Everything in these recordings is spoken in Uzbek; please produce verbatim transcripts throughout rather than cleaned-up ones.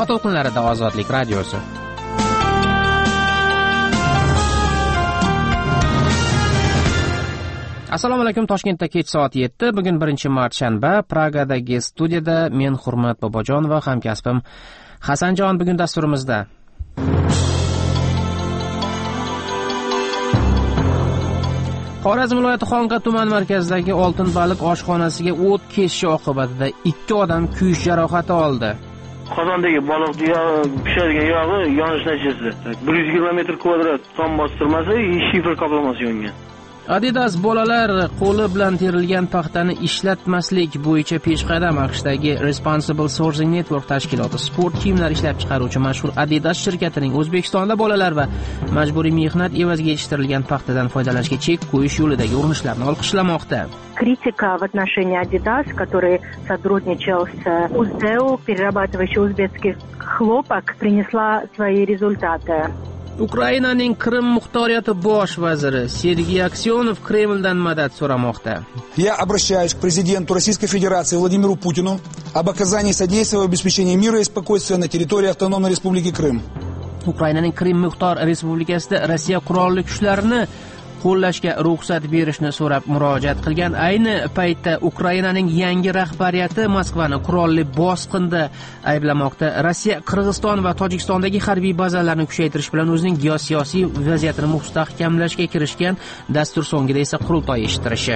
Tog' to'lqinlarida Ozodlik radiosi. Assalomu alaykum. Toshkentda kech soat yetti. Bugun birinchi mart shanba. Pragadagi studiyada men Hurmat Bobojon va hamkasbim Hasanjon bugun dasturimizda. Xorazm viloyati Xonqa tuman markazidagi Oltin baliq oshxonasiga o't keshishi oqibatida ikki odam kuyish jarohati oldi. Qozondagi baliq pishadigan yog'i yonish natijasida bir yuz yigirma metr kvadrat son bostirmasi shifr qoplamasi yongan. Adidas bolalar qo'li bilan terilgan paxtani ishlatmaslik bo'yicha peshqadam AQShdagi Responsible Sourcing Network tashkiloti sport kiyimlar ishlab chiqaruvchi mashhur Adidas shirkatining O'zbekistonda bolalar va majburiy mehnat evaziga yetishtirilgan paxtadan foydalanishga chek qo'yish yo'lidagi urinishlarini olqishlamoqda. Критика в отношении Adidas, который сотрудничал с УЗЭУ, перерабатывающий узбекский хлопок, принесла свои результаты. Ukrainaning Qrim muxtoriyati bosh vaziri Sergey Aksyonov Kremldan madad so'ramoqda. Я обращаюсь к президенту Российской Федерации Владимиру Путину об оказании содействия в обеспечении мира и спокойствия на территории Автономной Республики Крым. Ukrainaning Qrim muxtor respublikasida Rossiya qurolli kuchlarini qo'llashga ruxsat berishni so'rab murojaat qilgan. Ayni paytda Ukrainaning yangi rahbariyati Moskvani qurolli bosqinda ayblamoqda. Rossiya Qirg'iziston va Tojikistondagi harbiy bazalarni kuchaytirish bilan o'zining geosiyosiy vaziyatini mustahkamlashga kirishgan. Dastur so'ngida esa qurultoy eshittirishi.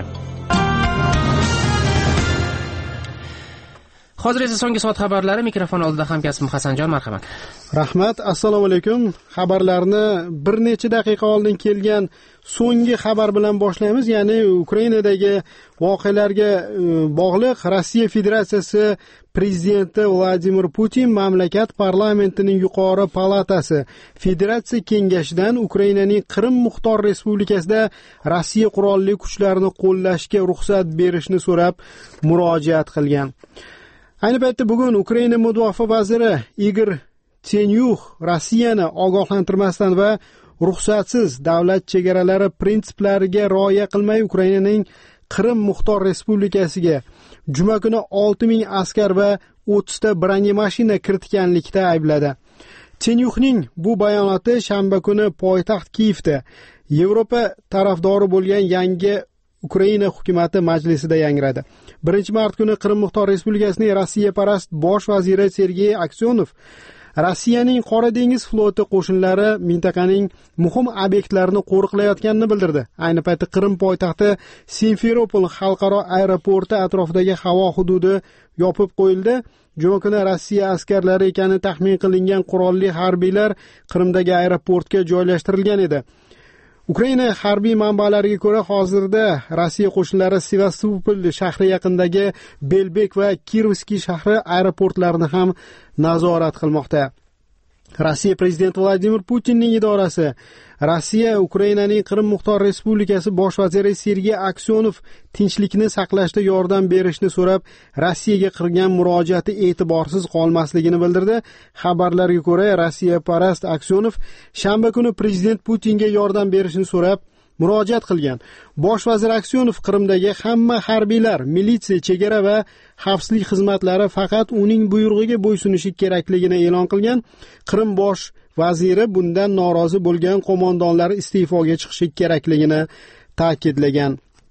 Hozir esa so'nggi soat xabarlari. Mikrofon oldida hamkasbim Hasanjon, marhamat. Rahmat. Assalomu alaykum. Xabarlarni bir necha daqiqa oldin kelgan so'nggi xabar bilan boshlaymiz. Ya'ni Ukrainadagi voqealarga bog'liq Rossiya Federatsiyasi prezidenti Vladimir Putin mamlakat parlamentining yuqori palatasi Federatsiya kengashidan Ukrainaning Qrim muxtor respublikasida Rossiya qurolli kuchlarini qo'llashga ruxsat berishni so'rab murojaat qilgan. Ayni paytda bugun Ukraina mudofaa vaziri Igor Tenyukh Rossiyani ogohlantirmasdan va ruxsatsiz davlat chegaralari prinsiplariga rioya qilmay Ukrainaning Qrim muxtor respublikasiga juma kuni olti ming askar va o'ttiz ta bronye-mashina kiritganlikda aybladi. Tenyukhning bu bayonoti shanba kuni poytaxt Kiyevda Yevropa tarafdori bo'lgan yangi Ukraina hukumati majlisida yangradi. birinchi mart kuni Qrim muxtor respublikasining Rossiya parast bosh vaziri Sergey Aksyonov Rossiyaning Qora dengiz floti qo'shinlari mintaqaning muhim obyektlarini qo'riqlayotganini bildirdi. Ayni paytda Qrim poytaxti Simferopol xalqaro aeroporti atrofidagi havo hududi yopib qo'yildi. Juma kuni Rossiya askarlari ekani taxmin qilingan qurolli harbiylar Qrimdagi aeroportga joylashtirilgan edi. Ukraina harbiy manbalariga ko'ra hozirda Rossiya qo'shinlari Sevastopol shahri yaqinidagi Belbek va Kirovskiy shahri aeroportlarini ham nazorat qilmoqda. Rossiya prezidenti Vladimir Putinning idorasi Rossiya Ukrainaning Qrim muxtor respublikasi bosh vaziri Sergey Aksyonov tinchlikni saqlashda yordam berishni so'rab Rossiyaga qilgan murojaati e'tiborsiz qolmasligini bildirdi. Xabarlarga ko'ra Rossiya parast Aksyonov shanba kuni prezident Putinga yordam berishni so'rab murojaat qilgan. Bosh vazir Aksyonov Qrimdagi hamma harbiylar, militsiya, chegara va xavfsizlik xizmatlari faqat uning buyrug'iga bo'ysunishi kerakligini e'lon qilgan. Qrim bosh vaziri bundan norozi bo'lgan qo'mondonlar iste'foga chiqishi kerakligini ta'kidlagan.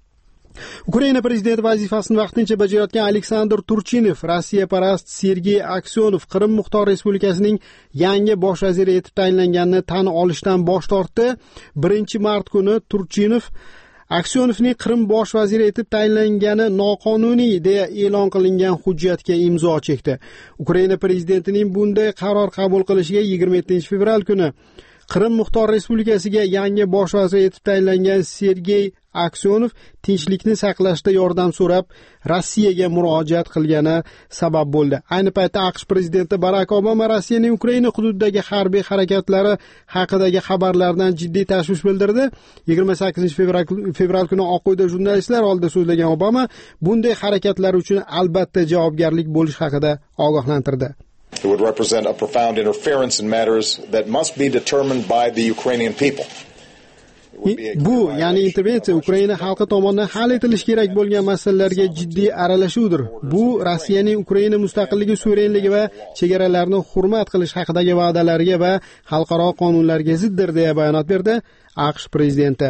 Ukraina prezidenti vazifasini vaqtincha bajarayotgan Aleksandr Turchinov Rossiya parast Sergey Aksyonov Qrim muxtor respublikasining yangi bosh vaziri etib tayinlanganini tan olishdan bosh tortdi. birinchi mart kuni Turchinov Aksyonovning Qrim bosh vaziri etib tayinlangani noqonuniy deya e'lon qilingan hujjatga imzo chekdi. Ukraina prezidentining bunday qaror qabul qilishiga yigirma yettinchi fevral kuni Qrim muxtor respublikasiga yangi bosh vazir etib tayinlangan Sergey Aksyonov tinchlikni saqlashda yordam so'rab Rossiyaga murojaat qilgani sabab bo'ldi. Ayni paytda AQSh prezidenti Barack Obama Rossiyaning Ukraina hududidagi harbiy harakatlari haqidagi xabarlardan jiddiy tashvish bildirdi. yigirma sakkizinchi fevral kuni Oq uyda jurnalistlar oldida so'zlagan Obama bunday harakatlar uchun albatta javobgarlik bo'lish haqida ogohlantirdi. It would represent a profound interference in matters that must be determined by the Ukrainian people. Bu, ya'ni intervensiya Ukraina xalqi tomonidan hal etilishi kerak bo'lgan masalalarga jiddiy aralashuvdir. Bu Rossiyaning Ukraina mustaqilligi, suverenligi va chegaralarini hurmat qilish haqidagi va'dalariga va xalqaro qonunlarga ziddir, deya bayonot berdi AQSh prezidenti.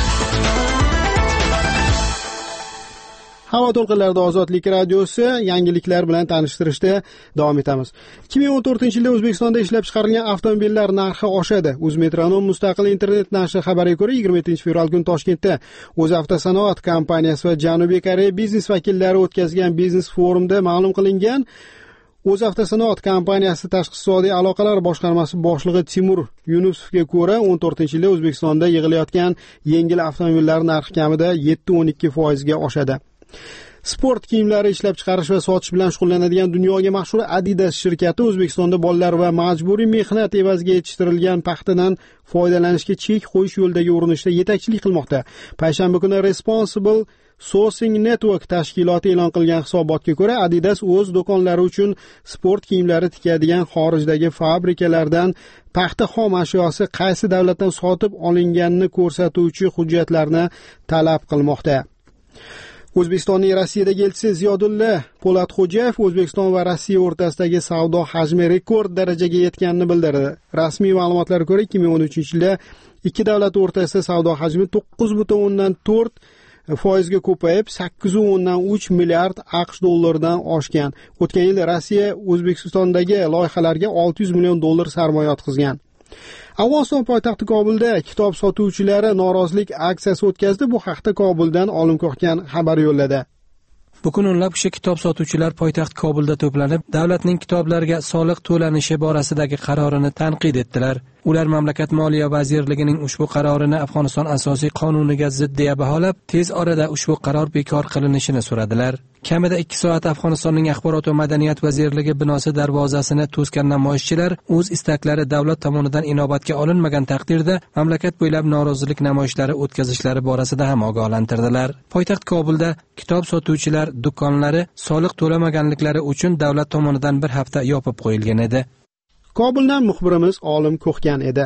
Havo to'lqinlarida Ozodlik radiosi yangiliklar bilan tanishtirishda davom etamiz. ikki ming o'n to'rtinchi yilda O'zbekistonda ishlab chiqarilgan avtomobillar narxi oshadi. O'zmetronom mustaqil internet nashri xabariga ko'ra, yigirma yettinchi fevral kuni Toshkentda O'zavtosanoat kompaniyasi va Janubiy Koreya biznes vakillari o'tkazgan biznes forumda ma'lum qilingan. O'zavtosanoat kompaniyasi tashqi iqtisodiy aloqalar boshqarmasi boshlig'i Timur Yunusovga ko'ra, o'n to'rtinchi yilda O'zbekistonda yig'ilayotgan yengil avtomobillar narxi kamida yetti o'n ikki foiz ga oshadi. Sport kiyimlari ishlab chiqarish va sotish bilan shug'ullanadigan dunyoga mashhur Adidas shirkati O'zbekistonda bolalar va majburiy mehnat evaziga yetishtirilgan paxtadan foydalanishga chek qo'yish yo'lidagi urinishda yetakchilik qilmoqda. Payshanba kuni Responsible Sourcing Network tashkiloti e'lon qilgan hisobotga ko'ra, Adidas o'z do'konlari uchun sport kiyimlari tikadigan xorijdagi fabrikalardan paxta xom ashyosi qaysi davlatdan sotib olinganini ko'rsatuvchi hujjatlarni talab qilmoqda. O'zbekistonning Rossiyadagi elchisi Ziyodulla Po'latxo'jayev O'zbekiston va Rossiya o'rtasidagi savdo hajmi rekord darajaga yetganini bildirdi. Rasmiy ma'lumotlarga ko'ra, ikki ming o'n uchinchi yilda ikki davlat o'rtasida savdo hajmi to'qqiz butun o'ndan to'rt foizga ko'payib, sakkiz o'ndan uch milliard AQSh dollaridan oshgan. O'tgan yil Rossiya O'zbekistondagi loyihalarga olti yuz million dollar sarmoya yotqizgan. Afg'oniston poytaxti Kobulda kitob sotuvchilari norozilik aksiyasi o'tkazdi. Bu haqda Kobuldan Olim Ko'xgan xabar yo'lladi. Bugun o'nlab kishi kitob sotuvchilar poytaxt Kobulda to'planib, davlatning kitoblarga soliq to'lanishi borasidagi qarorini tanqid etdilar. Ular mamlakat moliya vazirligining ushbu qarorini Afg'oniston asosiy qonuniga zid deya baholab, tez orada ushbu qaror bekor qilinishini so'radilar. Kamida ikki soat Afg'onistonning axborot va madaniyat vazirligi binosi darvozasini to'sgan namoyishchilar o'z istaklari davlat tomonidan inobatga olinmagan taqdirda mamlakat bo'ylab norozilik namoyishlari o'tkazishlari borasida ham ogohlantirdilar. Poytaxt Kobulda kitob sotuvchilar do'konlari soliq to'lamaganliklari uchun davlat tomonidan bir hafta yopib qo'yilgan edi. Kobuldan muxbirimiz Olim Ko'xgan edi.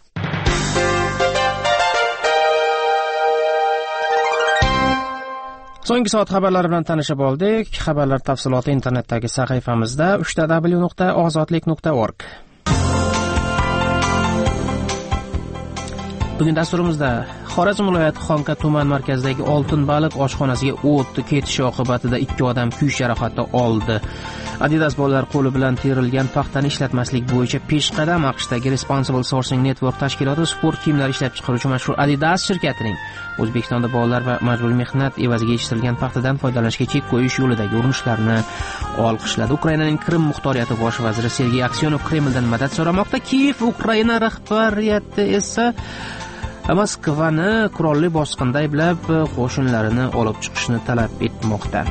So'nggi soat xabarlari bilan tanishib oldik. Xabarlar tafsiloti internetdagi sahifamizda uch w nuqta ozodlik nuqta org. Bugun dasturimizda Xorazm viloyati Xonqa tuman markazidagi Oltin baliq oshxonasiga o't ketishi oqibatida ikki odam kuyish jarohati oldi. Adidas bolalar qo'li bilan terilgan paxtani ishlatmaslik bo'yicha peshqadam AQShdagi Responsible Sourcing Network tashkiloti sport kiyimlari ishlab chiqaruvchi mashhur Adidas shirkatining O'zbekistonda bolalar va majburiy mehnat evaziga yetishtirilgan paxtadan foydalanishga chek qo'yish yo'lidagi urinishlarini olqishladi. Ukrainaning Qrim muxtoriyati bosh vaziri Sergey Aksyonov Kremldan madad so'ramoqda. Kiyev Ukraina rahbariyati esa Moskvani qurolli bosqinda ayblab qo'shinlarini olib chiqishni talab etmoqda.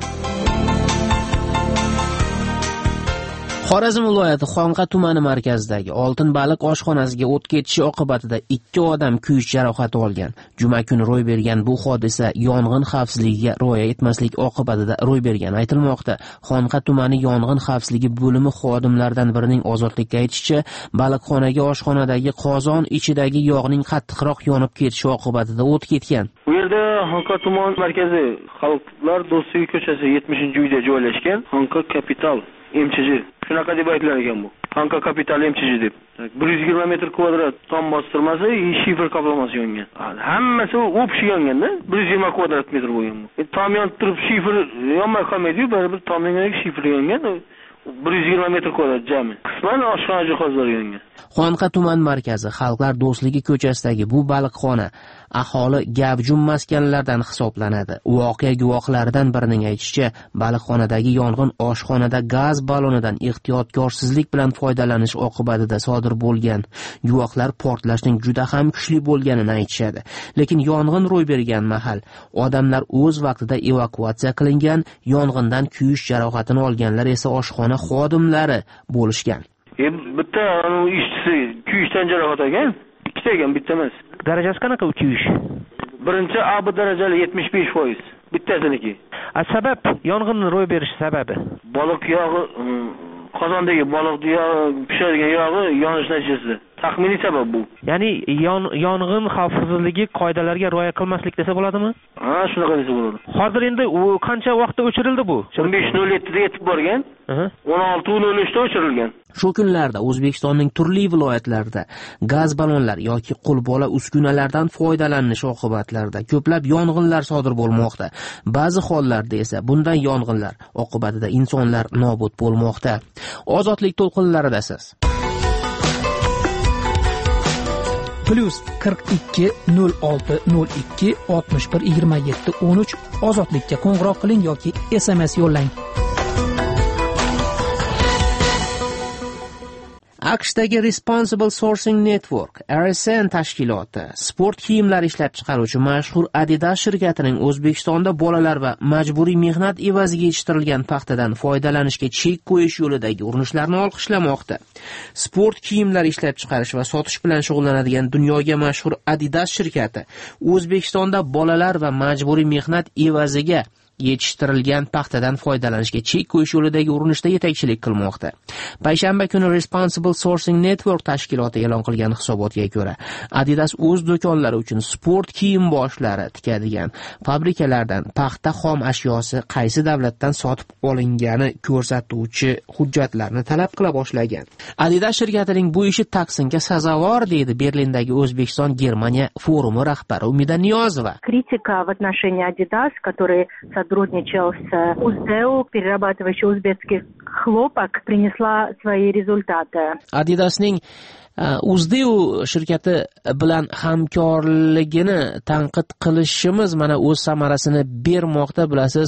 Xorazm viloyati Xonqa tumani markazidagi Oltin baliq oshxonasiga o't ketishi oqibatida ikki odam kuyish jarohati olgan. Juma kuni ro'y bergan bu hodisa yong'in xavfsizligiga rioya etmaslik oqibatida ro'y bergani aytilmoqda. Xonqa tumani yong'in xavfsizligi bo'limi xodimlaridan birining Ozodlikka aytishicha, baliqxonaga oshxonadagi qozon ichidagi yog'ning qattiqroq yonib ketishi oqibatida o't ketgan. Bu yerda Xonqa tuman markazi Xalqlar do'stligi ko'chasi yetmishinchi uyda joylashgan. Xonqa Kapital M C J. Shunaqa deb aytilar ekan bu. Xonqa Kapital M C J deb. bir yuz yigirma metr kvadrat tom bostirmasi, shifr qoplamasi yongan. Hammasi o'pshi yonganda, bir yuz yigirma kvadrat metr bo'lgan bu. Tom yonib turib shifr yonmay qolmaydi-yu, baribir tomdan shifr yongan. bir yuz yigirma metr kvadrat jami. Qisman oshxona jihozlari yongan. Xonqa tuman markazi Xalqlar do'stligi ko'chasidagi bu baliqxona aholi gavjum maskanlardan hisoblanadi. Voqea guvohlaridan birining aytishicha, baliqxonadagi yong'in oshxonada gaz ballonidan ehtiyotkorsizlik bilan foydalanish oqibatida sodir bo'lgan. Guvohlar portlashning juda ham kuchli bo'lganini aytishadi. Lekin yong'in ro'y bergan mahal odamlar o'z vaqtida evakuatsiya qilingan, yong'indan kuyish jarohatini olganlar esa oshxona xodimlari bo'lishgan. E, bitta ishchisi kuyishdan jarohat olgan, ikkita ekan, bitta emas. Darajasi qanaqa kuyish? Birinchi A B darajali yetmish besh foiz. Bittasiniki. A sabab, yong'inning ro'y berish sababi? Baliq yog'i, qozondagi baliq yog'i pishadigan yog'i yonish natijasida Taxminiy sabab bu. Ya'ni yong'in xavfsizligi qoidalariga rioya qilmaslik desa bo'ladimi? Ha, shunaqa desa bo'ladi. Hozir endi u qancha vaqtda o'chirildi bu? o'n besh nol yetti da yetib borgan. o'n olti nol uch da o'chirilgan. Shu kunlarda O'zbekistonning turli viloyatlarida gaz ballonlar yoki qo'lbola uskunalardan foydalanish oqibatlarida ko'plab yong'inlar sodir bo'lmoqda. Ba'zi hollarda esa bunday yong'inlar oqibatida insonlar nobud bo'lmoqda. Ozodlik to'lqinlaridasiz. Plus qirq ikki nol olti nol ikki oltmish bir yigirma yetti o'n uch ozodlikka qo'ng'iroq qiling yoki S M S yo'llang. AQShdagi Responsible Sourcing Network R S N tashkiloti sport kiyimlari ishlab chiqaruvchi mashhur Adidas shirkatining O'zbekistonda bolalar va majburiy mehnat evaziga yetishtirilgan paxtadan foydalanishga chek qo'yish yo'lidagi urinishlarini olqishlamoqda. Sport kiyimlari ishlab chiqarish va sotish bilan shug'ullanadigan dunyoga mashhur Adidas shirkati O'zbekistonda bolalar va majburiy mehnat evaziga yetishtirilgan paxtadan foydalanishga chek qo'yish yo'lidagi urinishda yetakchilik qilmoqda. Payshanba kuni Responsible Sourcing Network tashkiloti e'lon qilgan hisobotga ko'ra, Adidas o'z do'konlari uchun sport kiyim boshlari tikadigan fabrikalardan paxta xom ashyosi qaysi davlatdan sotib olingani ko'rsatuvchi hujjatlarni talab qila boshlagan. Adidas shirkatining bu ishi tahsinga sazovor, deydi Berlindagi O'zbekiston-Germaniya forumi rahbari Umida Niyozova. Kritika в отношении Adidas, который сотрудничал с УЗДЭУ, перерабатывающий узбекский хлопок, принесла свои результаты. Adidasning UZDEU shirkati bilan hamkorligini tanqid qilishimiz mana o'z samarasini bermoqda. Bilasiz,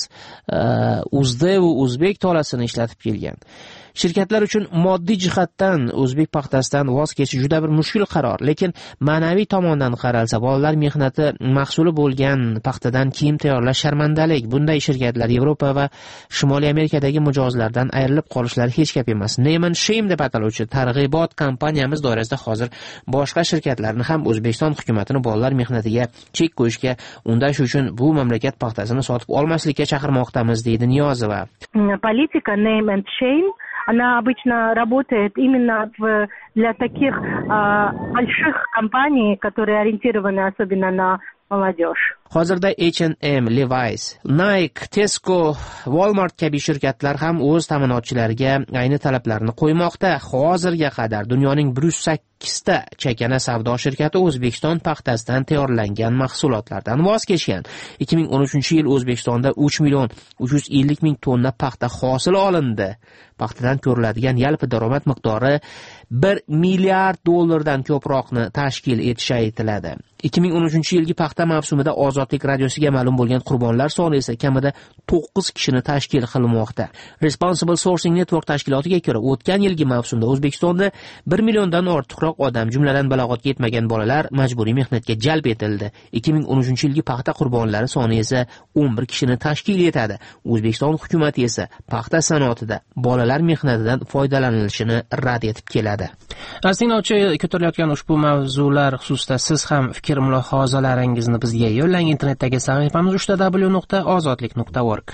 UZDEU o'zbek tolasini ishlatib kelgan. Shirkatlar uchun moddiy jihatdan o'zbek paxtasidan voz kechish juda bir mushkul qaror, lekin ma'naviy tomondan qaralsa, bolalar mehnati mahsuli bo'lgan paxtadan kiyim tayyorlash sharmandalik. Bunday shirkatlar Yevropa va Shimoliy Amerikadagi mijozlardan ayrilib qolishlari hech gap emas. Neyman Shame deb ataluvchi targ'ibot kompaniyamiz doirasida hozir boshqa shirkatlarni ham O'zbekiston hukumatini bolalar mehnatiga chek qo'yishga undash uchun bu mamlakat paxtasini sotib olmaslikka chaqirmoqdamiz, deydi Niyozova. Politika Name and Shame она обычно работает именно в, для таких а, больших компаний, которые ориентированы особенно на молодежь. Hozirda H and M, Levi's, Nike, Tesco, Walmart kabi shirkatlar ham o'z ta'minotchilariga ayni talablarni qo'ymoqda. Hozirga qadar dunyoning bir yuz sakkizta chakana savdo shirkati O'zbekiston paxtasidan tayyorlangan mahsulotlardan voz kechgan. ikki ming o'n uchinchi yil O'zbekistonda uch million uch yuz ellik ming tonna paxta hosil olindi. Paxtadan ko'riladigan yalpi daromad miqdori bir milliard dollardan ko'proqni tashkil etishi aytiladi. ikki ming o'n uchinchi yilgi paxta mavsumida Ozodlik radiosiga ma'lum bo'lgan qurbonlar soni esa kamida to'qqiz kishini tashkil qilmoqda. Responsible Sourcing Network tashkilotiga ko'ra, o'tgan yilgi mavsumda O'zbekistonda bir milliondan ortiqroq odam, jumladan balog'atga yetmagan bolalar majburiy mehnatga jalb etildi. ikki ming o'n uchinchi yilgi paxta qurbonlari soni esa o'n bir kishini tashkil etadi. O'zbekiston hukumatı esa paxta sanoatida bolalar mehnatidan foydalanilishini rad etib keladi. Astinglovchi, ko'tarilayotgan ushbu mavzular xususida siz ham fikr mulohazalaringizni bizga yo'llang. Internetdagi sahifamiz uch w nuqta ozodlik nuqta org.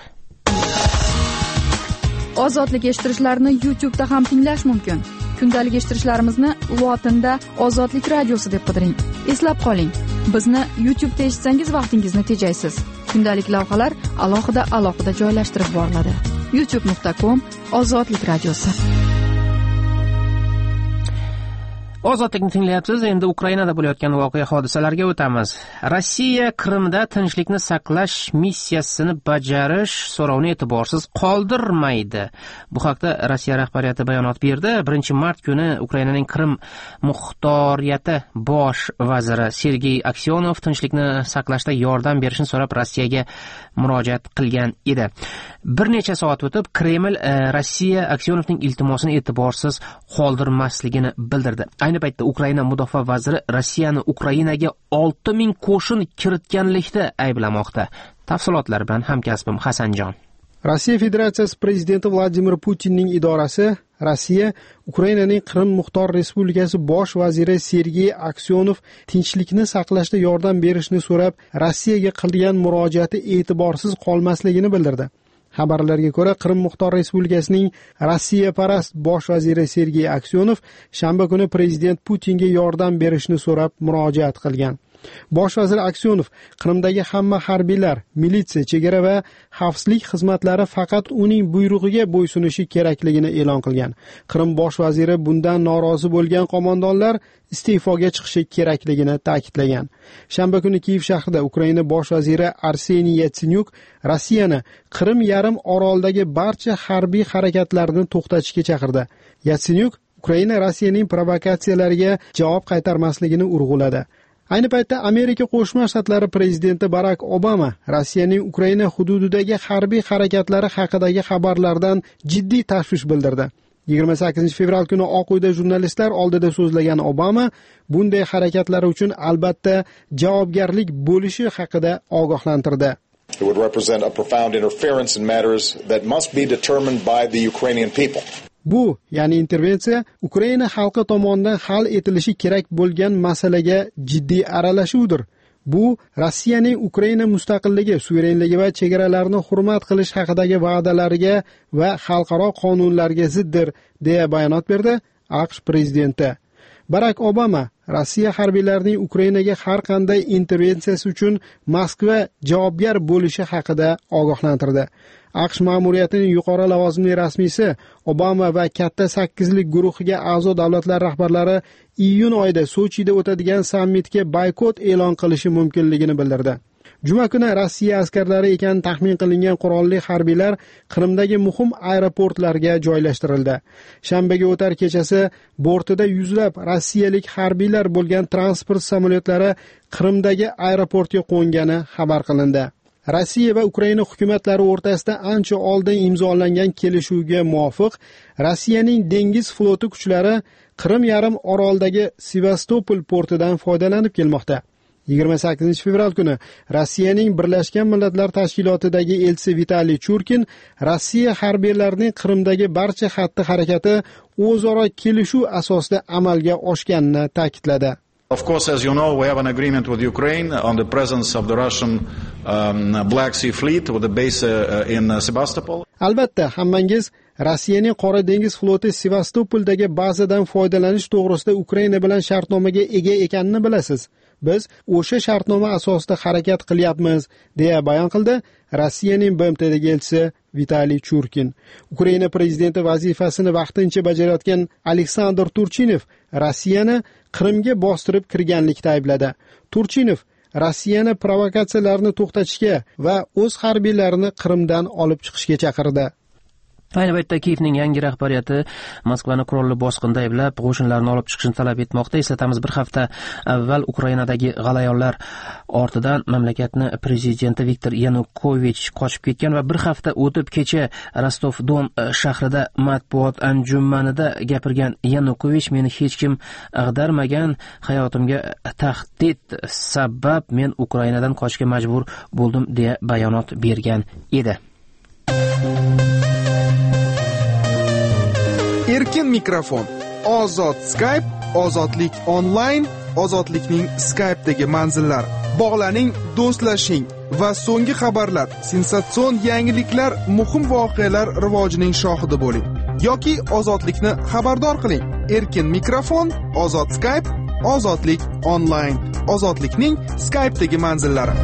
Ozodlik eshittirishlarni YouTube'da ham tinglash mumkin. Kundalik eshittirishlarimizni lotinda Ozodlik radiosi deb qidiring. Eslab qoling, bizni YouTube'da eshitsangiz vaqtingizni tejaysiz. Kundalik lavhalar alohida alohida joylashtirib boriladi. youtube nuqta com Ozodlik radiosi. Ozodlikni tinglayapsiz. Endi Ukrainada bo'layotgan voqea hodisalarga o'tamiz. Rossiya Qrimda tinchlikni saqlash missiyasini bajarish so'rovini e'tiborsiz qoldirmaydi. Bu haqda Rossiya rahbariyati bayonot berdi. birinchi mart kuni Ukrainaning Qrim muxtoriyati bosh vaziri Sergey Aksyonov tinchlikni saqlashda yordam berishni so'rab Rossiyaga murojaat qilgan edi. Bir necha soat o'tib Kreml Rossiya Aksionovning iltimosini e'tiborsiz qoldirmasligini bildirdi. Ayni paytda Ukraina mudofaa vaziri Rossiyani Ukrainaga olti ming qo'shin kiritganlikda ayblamoqda. Tafsilotlar bilan hamkasbim Hasanjon. Rossiya Federatsiyasi prezidenti Vladimir Putinning idorasi Rossiya Ukrainaning Qrim Muxtor Respublikasi bosh vaziri Sergey Aksyonov tinchlikni saqlashda yordam berishni so'rab Rossiyaga qilgan murojaati e'tiborsiz qolmasligini bildirdi. Xabarlarga ko'ra, Qrim Muxtor Respublikasining Rossiyaparast bosh vaziri Sergey Aksyonov shanba kuni prezident Putinga yordam berishni so'rab murojaat qilgan. Bosh vazir Aksyonov Qrimdagi hamma harbiylar, militsiya, chegara va xavfsizlik xizmatlari faqat uning buyrug'iga bo'ysunishi kerakligini e'lon qilgan. Qrim bosh vaziri bundan norozi bo'lgan qo'mondonlar iste'foga chiqishi kerakligini ta'kidlagan. Shanba kuni Kiyev shahrida Ukraina bosh vaziri Arseniy Yatsenyuk Rossiyani Qrim yarim orolidagi barcha harbiy harakatlarni to'xtatishga chaqirdi. Yatsenyuk Ukraina Rossiyaning provokatsiyalariga javob qaytarmasligini urg'uladi. Ayni paytda Amerika Qo'shma Shtatlari prezidenti Barak Obama Rossiyaning Ukraina hududidagi harbiy harakatlari haqidagi xabarlardan jiddiy tashvish bildirdi. yigirma sakkizinchi fevral kuni Oq uyda jurnalistlar oldida so'zlagan Obama bunday harakatlar uchun albatta javobgarlik bo'lishi haqida ogohlantirdi. It would represent a profound interference in matters that must be determined by the Ukrainian people. Bu, ya'ni intervensiya Ukraina xalqi tomonidan hal etilishi kerak bo'lgan masalaga jiddiy aralashuvdir. Bu Rossiyaning Ukraina mustaqilligi, suverenligi va chegaralarini hurmat qilish haqidagi va'dalariga va xalqaro qonunlarga ziddir, deya bayonot berdi AQSh prezidenti. Barak Obama Rossiya harbiylarining Ukrainaga har qanday intervensiyasi uchun Moskva javobgar bo'lishi haqida ogohlantirdi. AQSh ma'muriyatining yuqori lavozimli rasmiysi Obama va katta sakkizlik guruhiga a'zo davlatlar rahbarlari iyun oyida Sochida o'tadigan sammitga boykot e'lon qilishi mumkinligini bildirdi. Juma kuni Rossiya askarlari ekan taxmin qilingan qurolli harbiylar Qrimdagi muhim aeroportlarga joylashtirildi. Shanbaga o'tar kechasi bortida yuzlab rossiyalik harbiylar bo'lgan transport samolyotlari Qrimdagi aeroportga qo'ngani xabar qilindi. Rossiya va Ukraina hukumatlari o'rtasida ancha oldin imzolangan kelishuvga muvofiq Rossiyaning dengiz floti kuchlari Qrim yarim orolidagi Sevastopol portidan foydalanib kelmoqda. yigirma sakkizinchi fevral kuni Rossiyaning Birlashgan Millatlar Tashkilotidagi elchisi Vitaliy Churkin Rossiya harbiylarining Qrimdagi barcha xatti-harakati o'zaro kelishuv asosida amalga oshganini ta'kidladi. Of course, as you know, we have an agreement with Ukraine on the presence of the Russian um, Black Sea Fleet with a base uh, in uh, Sevastopol. Albatta, hammangiz Rossiyaning Qora dengiz floti Sevastopoldagi bazadan foydalanish to'g'risida Ukraina bilan shartnomaga ega ekanini bilasiz. Biz o'sha shartnoma asosida harakat qilyapmiz, deya bayon qildi Rossiyaning B M Tdagi elchisi Vitaliy Churkin. Ukraina prezidenti vazifasini vaqtincha bajarayotgan Aleksandr Turchinov Rossiyani Qrimga bostirib kirganlikda aybladi. Turchinov Rossiyani provokatsiyalarni to'xtatishga va o'z harbiylarini Qrimdan olib chiqishga chaqirdi. Ayni paytda Kiyevning yangi rahbariyati Moskvani qurolli bosqinda ayblab, qo'shinlarni olib chiqishni talab etmoqda. Eslatamiz, bir hafta avval Ukrainadagi g'alayonlar ortidan mamlakatni prezidenti Viktor Yanukovich qochib ketgan va bir hafta o'tib kecha Rostov-Don shahrida matbuot anjumanida gapirgan Yanukovich, meni hech kim ag'darmagan, hayotimga tahdid sabab men Ukrainadan qochishga majbur bo'ldim, deya bayonot bergan edi. Erkin mikrofon, ozod Skype, ozodlik onlayn, ozodlikning Skype'dagi manzillari. Bog'laning, do'stlashing va so'nggi xabarlar, sensatsion yangiliklar, muhim voqealar rivojining shohidi bo'ling. Yoki ozodlikni xabardor qiling. Erkin mikrofon, ozod Skype, ozodlik onlayn, ozodlikning Skype'dagi manzillari.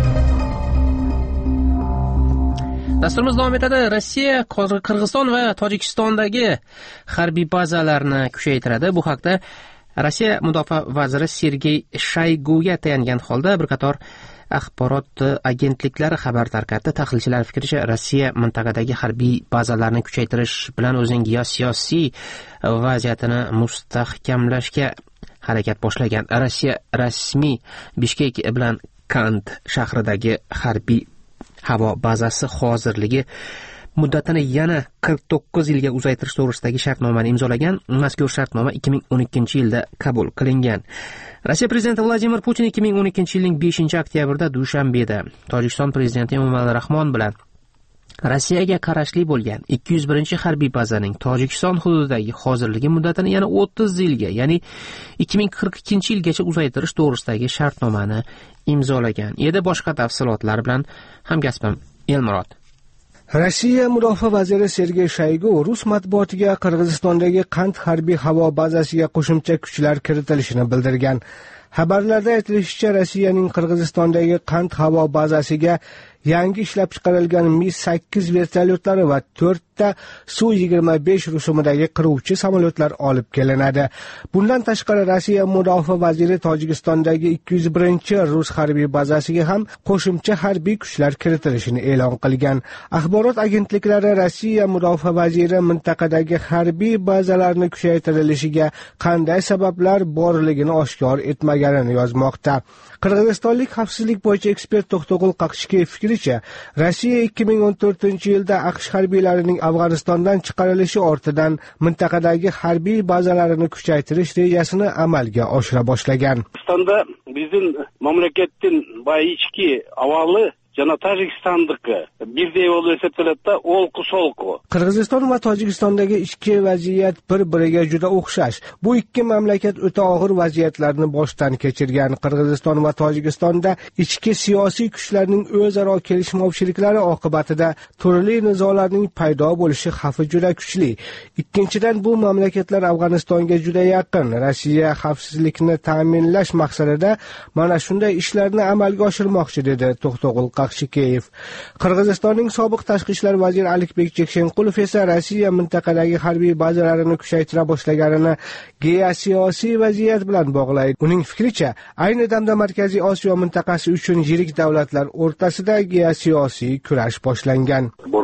Dasturimiz davom etadi. Rossiya Qirg'iziston va Tojikistondagi harbiy bazalarni kuchaytiradi. Bu haqda Rossiya mudofaa vaziri Sergey Shoyguga tayangan holda bir qator axborot agentliklari xabar tarqatdi. Tahlilchilar fikricha, Rossiya mintaqadagi harbiy bazalarni kuchaytirish bilan o'zining geosiyosiy vaziyatini mustahkamlashga harakat boshlagan. Rossiya rasmiy Bishkek bilan Kand shahridagi harbiy havo bazasi hozirligi muddatini yana qirq to'qqiz yilga uzaytirish to'g'risidagi shartnomani imzolagan. Mazkur shartnoma ikki ming o'n ikkinchi yilda qabul qilingan. Rossiya prezidenti Vladimir Putin ikki ming o'n ikkinchi yilning beshinchi oktyabrida Dushanbeda Tojikiston prezidenti Emomali Rahmon bilan Rossiyaga qarashli bo'lgan ikki yuz birinchi harbiy bazaning Tojikiston hududidagi hozirligi muddatini yana o'ttiz yilga, ya'ni ikki ming qirq ikkinchi yilgacha uzaytirish to'g'risidagi shartnomani imzolagan edi. Boshqa tafsilotlar bilan hamkasbim Elmurod. Rossiya mudofaa vaziri Sergey Shoygu Rus matbuotiga Qirg'izistondagi Qand harbiy havo bazasiga qo'shimcha kuchlar kiritilishini bildirgan. Xabarlarda aytilishicha, Rossiyaning Qirg'izistondagi Qand havo bazasiga yangi ishlab chiqarilgan Mi sakkiz vertolyotlari va to'rtta Su yigirma besh rusumidagi qiruvchi samolyotlar olib kelinadi. Bundan tashqari Rossiya mudofaa vaziri Tojikistondagi ikki yuz birinchi rus harbiy bazasiga ham qo'shimcha harbiy kuchlar kiritilishini e'lon qilgan. Axborot agentliklari Rossiya mudofaa vaziri mintaqadagi harbiy bazalarni kuchaytirilishiga qanday sabablar borligini oshkor etmaganini yozmoqda. Qirg'izistonlik xavfsizlik bo'yicha ekspert To'xtagul Qaqshikeyev fikricha, Rossiya ikki ming o'n to'rtinchi yilda AQSh harbiylarining Afg'onistondan chiqarilishi ortidan mintaqadagi harbiy bazalarini kuchaytirish rejasini amalga oshira boshlagan. O'zbekistonda bizning mamlakatning boyichki avali jana Tojikistondagi birday bo'lib hisoblanadi, o'lqi so'lqi. Qirg'iziston va Tojikistondagi ichki vaziyat bir-biriga juda o'xshash. Bu ikki mamlakat o'ta og'ir vaziyatlarni boshdan kechirgan. Qirg'iziston va Tojikistonda ichki siyosiy kuchlarning o'zaro kelishmovchiliklari oqibatida turli nizolarning paydo bo'lishi xavfi juda kuchli. Ikkinchidan, bu mamlakatlar Afg'onistonga juda yaqin. Rossiya xavfsizlikni ta'minlash maqsadida mana shunday ishlarni amalga oshirmoqchi, dedi To'xtagul Qaqshikeyev. Qirg'izistonning sobiq tashqi ishlar vaziri Alikbek Chekshenqulov esa Rossiya mintaqadagi harbiy bazalarini kuchaytira boshlaganini geosiyosiy vaziyat bilan bog'laydi. Uning fikricha, ayni damda Markaziy Osiyo mintaqasi uchun yirik davlatlar o'rtasida geosiyosiy kurash boshlangan.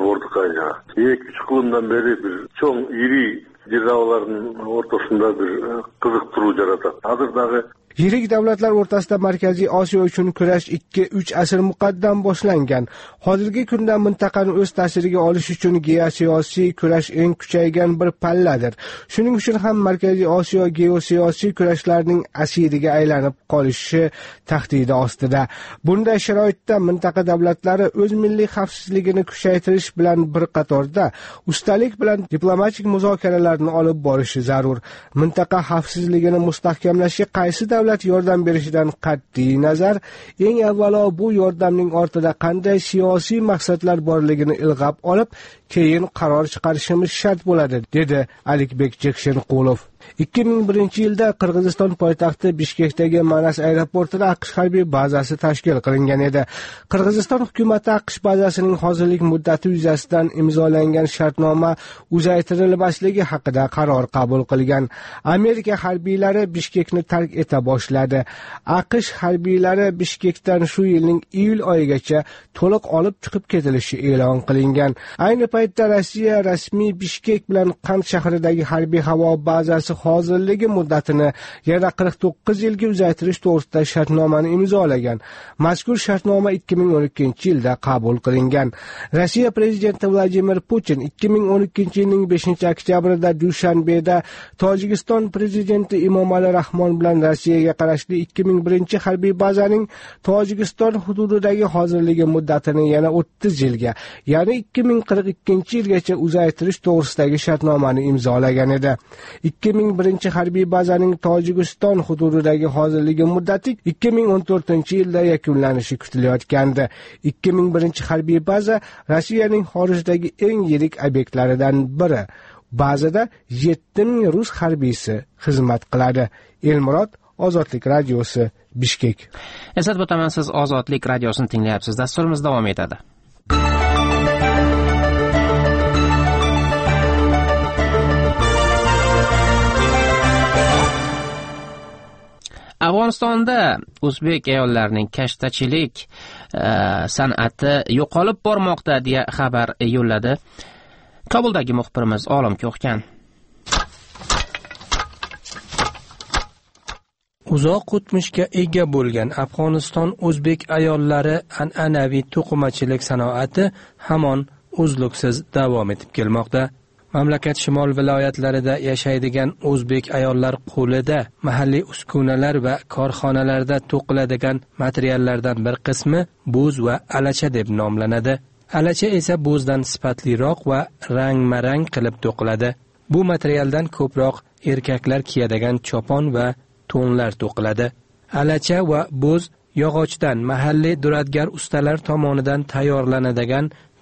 ikki uch yildan beri bir cho'ng iri державалардың o'rtasida bir qiziqtiruv yaratadi. Hozirdaги Yirik davlatlar o'rtasida Markaziy Osiyo uchun kurash ikki uch asr muqaddam boshlangan. Hozirgi kunda mintaqani o'z ta'siriga olish uchun geosiyosiy kurash eng kuchaygan bir palladir. Shuning uchun ham Markaziy Osiyo geosiyosiy kurashlarning asiriga aylanib qolishi tahdidi ostida. Bunday sharoitda mintaqa davlatlari o'z milliy xavfsizligini kuchaytirish bilan bir qatorda ustalik bilan diplomatik muzokaralarni olib borishi zarur. Mintaqa xavfsizligini mustahkamlashga qaysi davlat yordam berishidan qat'iy nazar, eng avvalo bu yordamning ortida qanday siyosiy maqsadlar borligini ilg'ab olib, keyin qaror chiqarishimiz shart bo'ladi, dedi Alikbek Chekshenqulov. ikki ming birinchi yilda Qirg'iziston poytaxti Bishkekdagi Manas aeroportida AQSh harbiy bazasi tashkil qilingan edi. Qirg'iziston hukumati AQSh bazasining hozirlik muddati yuzasidan imzolangan shartnoma uzaytirilmasligi haqida qaror qabul qilgan. Amerika harbiylari Bishkekni tark eta boshladi. AQSh harbiylari Bishkekdan shu yilning iyul oyigacha to'liq olib chiqib ketilishi e'lon qilingan. Ayni paytda Rossiya rasmiy Bishkek bilan Qand shahridagi harbiy havo bazasi hozirligi muddatini yana qirq to'qqiz yilga uzaytirish to'g'risida shartnomani imzolagan. Mazkur shartnoma ikki ming o'n ikkinchi yilda qabul qilingan. Rossiya prezidenti Vladimir Putin ikki ming o'n ikkinchi yilning beshinchi oktyabrida Dushanbeda Tojikiston prezidenti Emomali Rahmon bilan Rossiyaga qarashli ikki ming birinchi harbiy bazaning Tojikiston hududidagi hozirligi muddatini yana o'ttiz yilga, ya'ni ikki ming qirq ikkinchi yilgacha uzaytirish to'g'risidagi shartnomani imzolagan edi. ikki ming birinchi harbiy bazaning Tojikiston hududidagi hozirligi muddati ikki ming o'n to'rtinchi yilda yakunlanishi kutilayotgandi. ikki ming birinchi harbiy baza Rossiyaning xorijdagi eng yirik obyektlaridan biri. Bazada yetti ming rus harbiysi xizmat qiladi. Elmurod, Ozodlik radiosi, Bishkek. Eslatib o'taman, siz Ozodlik radiosini tinglayapsiz. Dasturimiz davom etadi. Afg'onistonda o'zbek ayollarining kashtachilik e, san'ati yo'qolib bormoqda deya xabar yo'lladi Kobuldagi muxbirimiz Olim Ko'xkan. Uzoq o'tmishga ega bo'lgan Afg'oniston o'zbek ayollari an'anaviy to'qimachilik sanoati hamon uzluksiz davom etib kelmoqda. Mamlakat shimol viloyatlarida yashaydigan o'zbek ayollar qo'lida mahalliy uskunalar va korxonalarda to'qiladigan materiallardan bir qismi bo'z va alacha deb nomlanadi. Alacha esa bo'zdan sifatliroq va rang-marang qilib to'qiladi. Bu materialdan ko'proq erkaklar kiyadigan chopon va to'nlar to'qiladi. Alacha va bo'z yog'ochdan mahalliy duradgar ustalar tomonidan tayyorlanadigan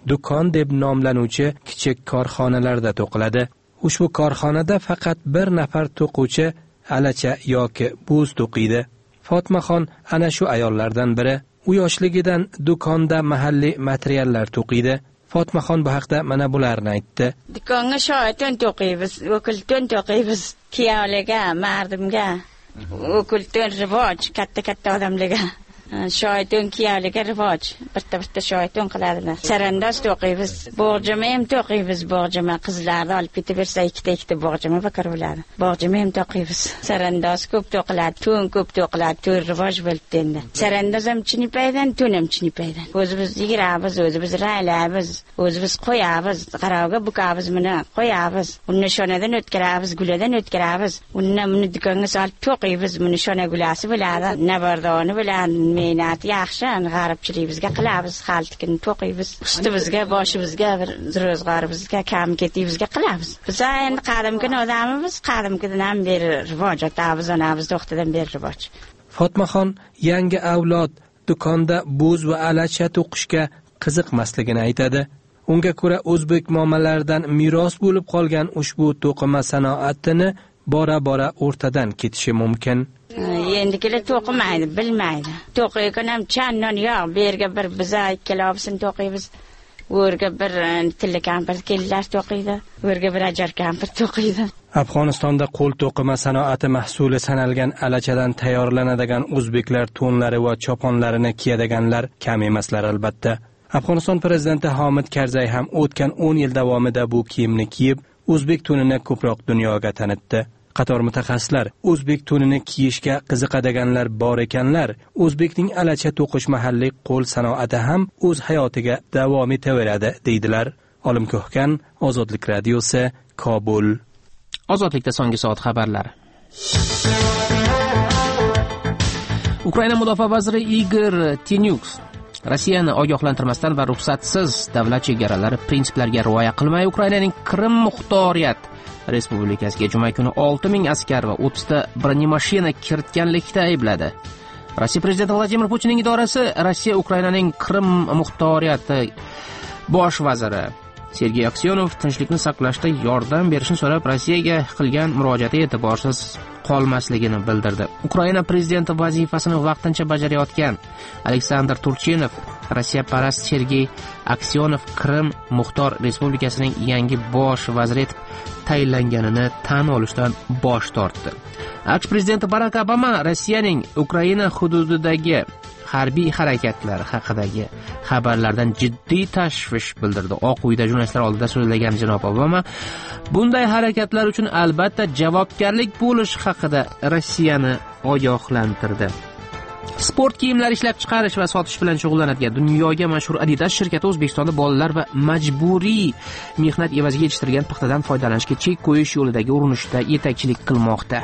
do'kon deb nomlanuvchi kichik korxonalarda to'qiladi. Ushbu korxonada faqat bir nafar to'quvchi alacha yoki bo'z to'qiydi. Fatmaxon ana shu ayollardan biri. U yoshligidan do'konda mahalliy materiallar to'qiydi. Fatmaxon bu haqda mana bularni aytdi. Do'konga shoyton to'qiymiz, o'kilton to'qiymiz, kiyovlarga, mardimga, o'kilton rivoj, katta-katta odamlarga. Shoyton kiyovlarga rivoj, bitta-bitta shoyton qiladilar. Sarandoz to'qiymiz, bo'g'jima ham to'qiymiz, bo'g'jima qizlarni olib ketaversa ikkita-ikkita bo'g'jima bakar bo'ladi. Bo'g'jima ham to'qiymiz. Sarandoz ko'p to'qiladi, to'n ko'p to'qiladi, to'n rivoj bo'ldi endi. Sarandoz ham chinipaydan, to'n ham chinipaydan. O'zimiz yigiramiz, o'zimiz raylaymiz, o'zimiz qo'yamiz, qarovga bukamiz, buni qo'yamiz. Uni shonadan o'tkiramiz, guladan o'tkiramiz. Uni buni do'konga solib to'qiymiz, buni shona gulasi bo'ladi, nabardoni bo'ladi. Mehnat yaxshi, g'aribchiligimizga qilamiz, xaltikini to'qiymiz, ustimizga, boshimizga, bir ro'zg'orimizga, kam ketimizga qilamiz. Biz endi qadimgi odamimiz, qadimgidan ham beri rivoj, otamiz, onamiz vaqtidan beri rivoj. Fatmaxon yangi avlod do'konda bo'z va alacha to'qishga qiziqmasligini aytadi. Unga ko'ra o'zbek momalaridan meros bo'lib qolgan ushbu to'qima sanoatini bora-bora o'rtadan ketishi mumkin. Endikilar to'qimaydi, bilmaydi. To'qiygan ham channon yo'q, bu yerga bir biza ikkalobisini to'qiymiz. U yerga bir tilla kampir kellar to'qiydi, u yerga bir ajar kampir to'qiydi. Afg'onistonda qo'l to'qima sanoati mahsuli sanalgan alachadan tayyorlanadigan o'zbeklar to'nlari va choponlarini kiyadiganlar kam emaslar albatta. Afg'oniston prezidenti Hamid Karzay ham o'tgan o'n yil davomida bu kiyimni kiyib, o'zbek to'nini ko'proq dunyoga tanitdi. Qator mutaxassislar o'zbek to'nini kiyishga qiziqadiganlar bor ekanlar. O'zbekning alacha to'qish mahalliy qo'l sanoati ham o'z hayotiga davom etaveradi deydilar. Olim Ko'hkan, Ozodlik radiosi, Kobul. Ozodlikda so'nggi soat xabarlari. Ukraina mudofaa vaziri Igor Tinyuk Rossiyani ogohlantirmasdan va ruxsatsiz davlat chegaralari prinsiplariga rioya qilmay Ukrainaning Qrim muxtoriyat respublikasiga juma kuni olti ming askar va o'ttiz ta bronemashina kiritganlikda aybladi. Rossiya prezidenti Vladimir Putinning idorasi Rossiya Ukrainaning Qrim muxtoriyati bosh vaziri Sergey Aksyonov tinchlikni saqlashda yordam berishni so'rab Rossiyaga qilgan murojaati e'tiborsiz qolmasligini bildirdi. Ukraina prezidenti vazifasini vaqtincha bajarayotgan Aleksandr Turchinov Rossiya parast Sergey Aksyonov Qrim muxtor respublikasining yangi bosh vaziri etib tayinlanganini tan olishdan bosh tortdi. AQSh prezidenti Barack Obama Rossiyaning Ukraina hududidagi harbiy harakatlari haqidagi xabarlardan jiddiy tashvish bildirdi. Oq uyda jurnalistlar oldida so'zlagan janob Obama bunday harakatlar uchun albatta javobgarlik bo'lishi haqida Rossiyani ogohlantirdi. Sport kiyimlari ishlab chiqarish va sotish bilan shug'ullanadigan dunyoga mashhur Adidas shirkati O'zbekistonda bolalar va majburiy mehnat evaziga yetishtirilgan paxtadan foydalanishga chek qo'yish yo'lidagi urinishda yetakchilik qilmoqda.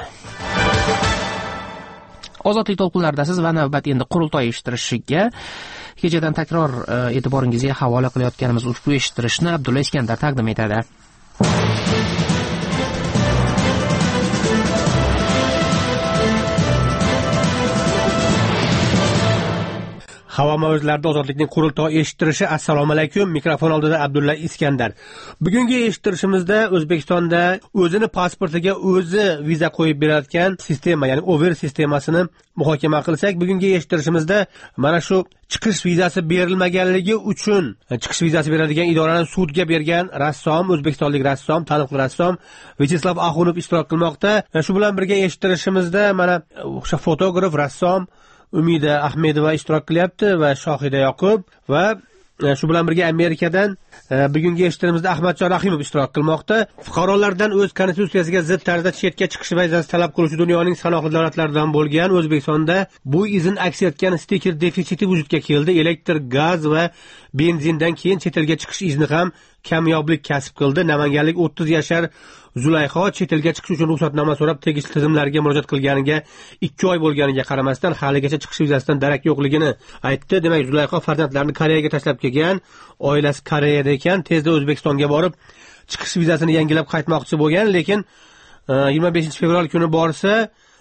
Ozodlik to'lqinlaridasiz va navbat endi qurultoy eshittirishiga. Kechadan takror e'tiboringizga havola qilayotganimiz ushbu eshittirishni Abdulla Iskandar taqdim etadi. Havo mavzularida ozodlikning qurultoy eshittirishi. Assalomu alaykum. Mikrofon oldida Abdulla Iskandar. Bugungi eshittirishimizda O'zbekistonda o'zini pasportiga o'zi viza qo'yib berayotgan sistema, ya'ni over sistemasini muhokama qilsak, bugungi eshittirishimizda mana shu chiqish vizasi berilmaganligi uchun chiqish vizasi beradigan idorani sudga bergan rassom, o'zbekistonlik rassom, taniqli rassom Vyacheslav Axunov ishtirok qilmoqda. Shu bilan birga eshittirishimizda mana o'sha fotograf, rassom Umida Ahmedova ishtirok qilyapti va Shohida Yoqub va shu bilan birga Amerikadan bugungi eshittirimizda Ahmadjon Rahimov ishtirok qilmoqda. Fuqarolardan o'z konstitutsiyasiga zid tarzda chetga chiqish vizasi talab qiluvchi dunyoning sanoqli davlatlaridan bo'lgan O'zbekistonda bu izn aks etgan stiker defitsiti vujudga keldi. Elektr, gaz va benzindan keyin chet elga chiqish izni ham kamyoblik kasb qildi. Namanganlik o'ttiz yashar Zulayho chet elga chiqish uchun ruxsatnoma so'rab tegishli tizimlarga murojaat qilganiga ikki oy bo'lganiga qaramasdan haligacha chiqish vizasidan darak yo'qligini aytdi. Demak, Zulayho farzandlarini Koreyaga tashlab kelgan, oilasi Koreyada ekan, tezda O'zbekistonga borib chiqish vizasini yangilab qaytmoqchi bo'lgan, lekin yigirma beshinchi fevral kuni borsa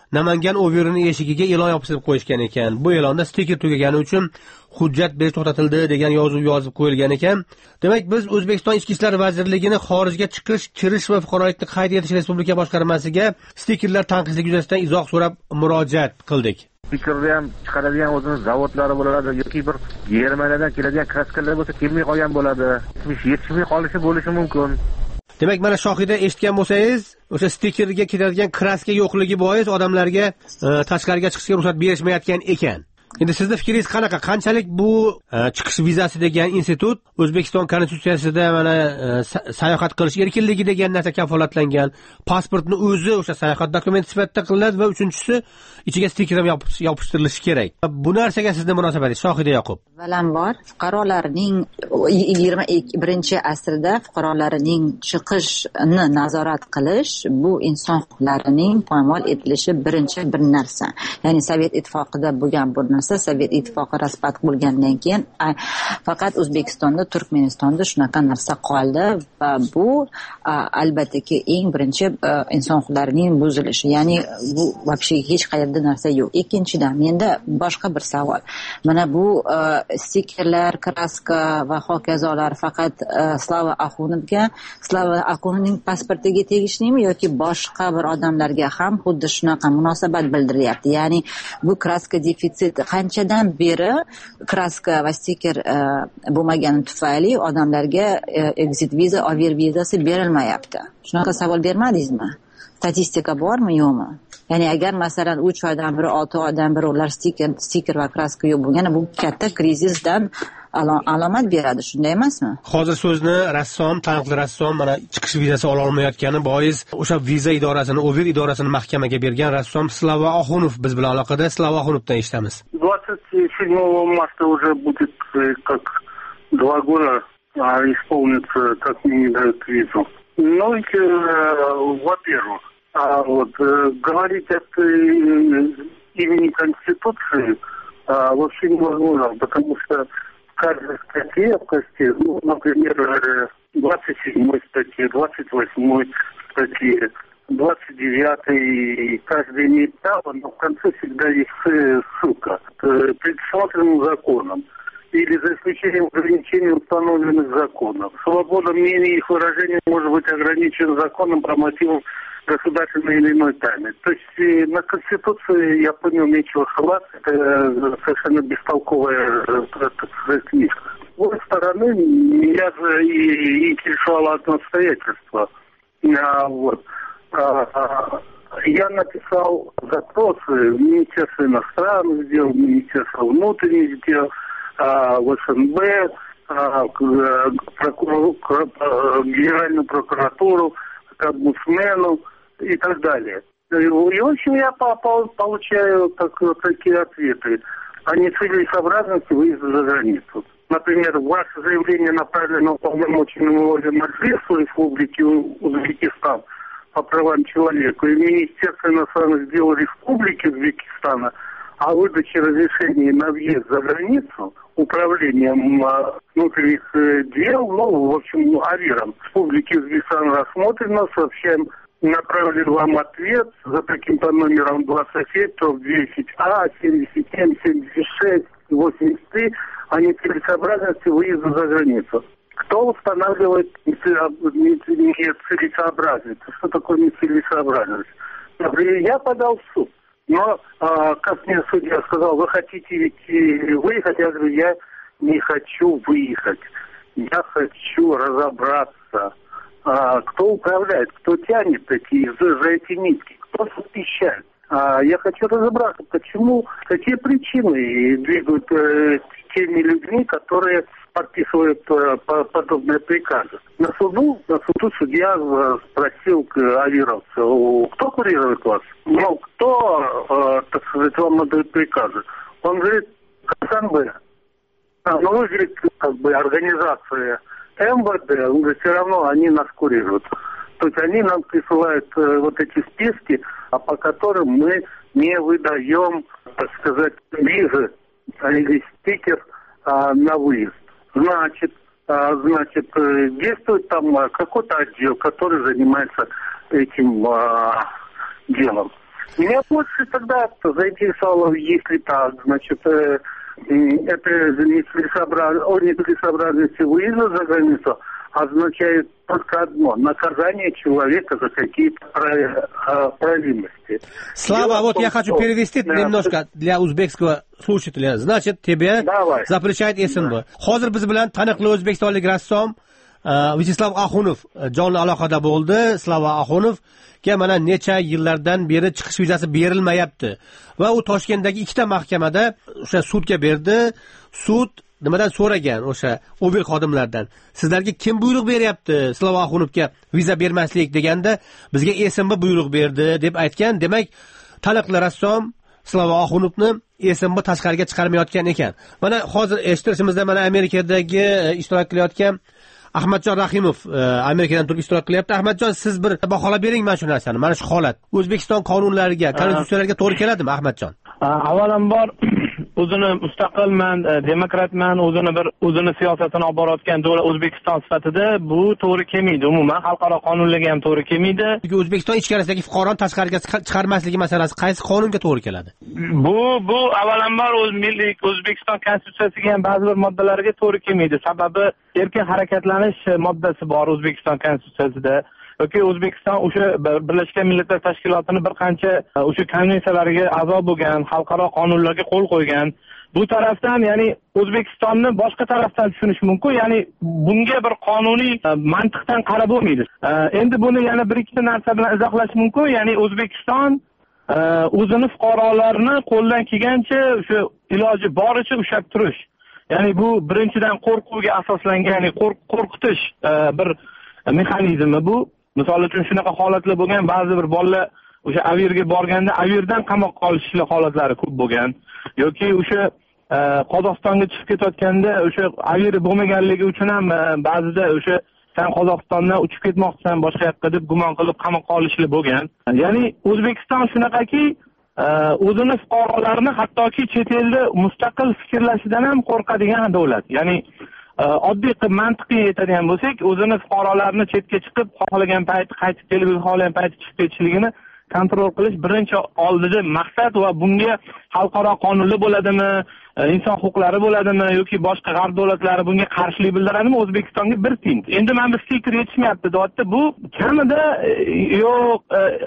Namangan overini eshigiga e'lon yopishtirib qo'yishgan ekan. Bu e'londa stiker tugagani uchun hujjat berish to'xtatildi degan yozuv yozib qo'yilgan ekan. Demak, biz O'zbekiston Ichki ishlar vazirligini xorijga chiqish, kirish va fuqarolikni qayd etish respublika boshqarmasiga stikerlar tanqisligi yuzasidan izoh so'rab murojaat qildik. Stikerni ham chiqaradigan o'zini zavodlari bo'ladi yoki bir Germaniyadan keladigan kraskalar bo'lsa kelmay qolgan bo'ladi. Yetishmay qolishi bo'lishi mumkin. Demak, mana shohida eshitgan bo'lsangiz, o'sha stikerga ketadigan kraska yo'qligi bois odamlarga e, tashqariga chiqishga ruxsat berishmayotgan ekan. Endi sizni fikringiz qanaqa? Qanchalik bu e, chiqish vizasi degan institut O'zbekiston konstitutsiyasida mana e, sayohat qilish erkinligi degan narsa kafolatlangan. Pasportni o'zi o'sha sayohat dokumenti sifatida qilinadi va uchinchisi ichiga stiker ham yopishtirilishi kerak. Bu narsaga sizning munosabatingiz, Shohida Yoqub? Avvalambor, fuqarolarning yigirma birinchi asrda fuqarolarning chiqishini nazorat qilish bu inson huquqlarining poymol etilishi birinchi bir narsa. Ya'ni Sovet ittifoqida bo'lgan bu narsa Sovet ittifoqi raspat bo'lgandan keyin faqat O'zbekistonda, Turkmanistonda shunaqa narsa qoldi va bu albattaki eng birinchi inson huquqlarining buzilishi. Ya'ni bu вообще hech qayerda narsa yo'q. Ikkinchidan, menda boshqa bir savol. Mana bu stikerlar, kraska va hokazolar faqat Slava Axunovga, Slava Axunovning pasportiga tegishlimi yoki boshqa bir odamlarga ham xuddi shunaqa munosabat bildiryapti? Ya'ni bu kraska defitsit qanchadan beri kraska va stiker bo'lmagani tufayli odamlarga exit viza, over vizasi berilmayapti. Shunaqa savol bermadingizmi? Statistika bormi, yo'qmi? Ya'ni agar masalan uch oydan biri, olti oydan biri ular stiker, stiker va kraska yo'q bo'lganda, bu katta krizisdan alomat beradi, shunday emasmi? Hozir so'zni rassom, taniqli rassom mana chiqish vizasi ola olmayotgani bois o'sha viza idorasini, over idorasini mahkamaga bergan rassom Slava Axunov biz bilan aloqada. Slava Axunovdan eshitamiz. двадцать седьмого марта уже будет как два года исполнится, как мне не дают визу. Ну, во-первых, а вот говорить от имени Конституции а, вообще невозможно, потому что в каждой статье, в статье, ну, например, двадцать седьмой статье, двадцать восьмой статье, двадцать девятой, каждый имеет право, но в конце всегда есть ссылка, предусмотренным законом, или за исключением ограничений, установленных законом. Свобода мнений и их выражения может быть ограничена законом по мотивам государственной или иной тайны. То есть на Конституцию, я понял, нечего ссылаться, это совершенно бестолковая книжка. С другой стороны, меня же и интересовало одно обстоятельство. А, вот. а, а, я написал запросы в Министерство иностранных дел, в Министерство внутренних дел, в СНБ, к Генеральную прокуратуру, к омбудсмену и так далее. И, в общем, я получаю так, такие ответы о нецелесообразности выезда за границу. Например, ваше заявление направлено уполномоченному Маджлису Республики Узбекистан по правам человека и Министерство иностранных дел Республики Узбекистана о выдаче разрешений на въезд за границу управлением внутренних дел, ну, в общем, АВИРом Республики Узбекистан рассмотрено, сообщаем, направили вам ответ за таким-то номером двадцать семь, десять А, семьдесят семь, семьдесят шесть, восемьдесят три о нецелесообразности выезда за границу. Кто устанавливает нецелесообразность? Что такое нецелесообразность? Например, я подал в суд. Но, а, как мне судья сказал, вы хотите ведь выехать? Я говорю, я не хочу выехать. Я хочу разобраться, а, кто управляет, кто тянет эти, за, за эти нитки, кто запрещает. А, я хочу разобраться, почему, какие причины двигают э, теми людьми, которые подписывают э, подобные приказы. На суду, на суду судья спросил авировцев, кто курирует вас? Ну, кто, э, так сказать, вам отдает приказы? Он говорит, КСНБ. А, ну, вы, говорит, как бы организация МВД, он говорит, все равно они нас курируют. То есть они нам присылают э, вот эти списки, а по которым мы не выдаем, так сказать, визы или стикер а, на выезд. Значит, а, значит, действует там какой-то отдел, который занимается этим а, делом. Меня больше тогда заинтересовало, если так, значит, э, это нецелесообразность, нецелесообразность выезда за границу означает только одно – наказание человека за какие-то провинности. Слава, Дело вот том, я хочу что... перевести Да. немножко для узбекского слушателя. Значит, тебе Давай. запрещает СНБ. Hozir biz bilan taniqli o'zbekistonlik rassom Vyacheslav Axunov jonli aloqada bo'ldi. Slava Axunovga mana necha yillardan beri chiqish vizasi berilmayapti va u Toshkentdagi ikkita mahkamada o'sha sudga berdi. Sud nimadan so'ragan o'sha Uber xodimlardan? Sizlarga kim buyruq beryapti Slava Axunovga viza bermaslik deganda, bizga SNB buyruq berdi deb aytgan. Demak, taniqli rassom Slava Axunovni SNB tashqariga chiqarmayotgan ekan. Mana hozir eshitishimizda mana Amerikadagi ishtirok qilayotgan Ahmadjon Rahimov Amerikadan turib ishtirok qilyapti. Ahmadjon, siz bir baholab bering mana shu narsani. Mana shu holat O'zbekiston qonunlariga, konstitutsiyalariga to'g'ri keladimi, Ahmadjon? Avvalambor o'zini mustaqilman, demokratman, o'zini bir o'zini siyosatini olib borayotgan davlat O'zbekiston sifatida bu to'g'ri kelmaydi. Umuman xalqaro qonunlarga ham to'g'ri kelmaydi. O'zbekiston ichkarisidagi fuqaroni tashqariga chiqarmasligi masalasi qaysi qonunga to'g'ri keladi? Bu bu avvalambor o'z milliy O'zbekiston konstitutsiyasiga ham ba'zi bir moddalariga to'g'ri kelmaydi. Sababi erkin harakatlanish moddasi bor O'zbekiston konstitutsiyasida. yoki O'zbekiston o'sha Birlashgan Millatlar Tashkilotining bir qancha o'sha konvensiyalariga a'zo bo'lgan, xalqaro qonunlarga qo'l qo'ygan. Bu tarafdan, ya'ni O'zbekistonni boshqa tarafdan tushunish mumkin. Ya'ni bunga bir qonuniy mantiqdan qarab bo'lmaydi. Endi buni yana bir ikkita narsa bilan izohlash mumkin. Ya'ni O'zbekiston o'zini fuqarolarini qo'ldan kelgancha o'sha iloji boricha ushlab turish. Ya'ni bu birinchidan qo'rquvga asoslangan, ya'ni qo'rqitish bir mexanizmi bu. Misol uchun shunaqa holatlar bo'lgan, ba'zi bir bolalar o'sha avirga borganda avirdan qamoqqa olishli holatlari ko'p bo'lgan yoki o'sha Qozog'istonga chiqib ketayotganda o'sha aviri bo'lmaganligi uchun ham ba'zida o'sha sen Qozog'istondan uchib ketmoqchisan boshqa yoqqa deb gumon qilib qamoqqa olishli bo'lgan. Ya'ni O'zbekiston shunaqaki o'zini fuqarolarini hattoki chet elda mustaqil fikrlashidan ham qo'rqadigan davlat. Ya'ni oddiy mantiqiy aytadigan bo'lsak, o'zini fuqarolarini chetga chiqib xohlagan payti qaytib kelib, xohlagan payti chiqib ketishligini kontrol qilish birinchi oldida maqsad va bunga xalqaro qonunlar bo'ladimi, inson huquqlari bo'ladimi yoki boshqa g'arb davlatlari bunga qarshilik bildiradimi, O'zbekistonga bir tiyin. Endi mana bu stiker yetishmayapti, deyapti. Bu kamida yo'q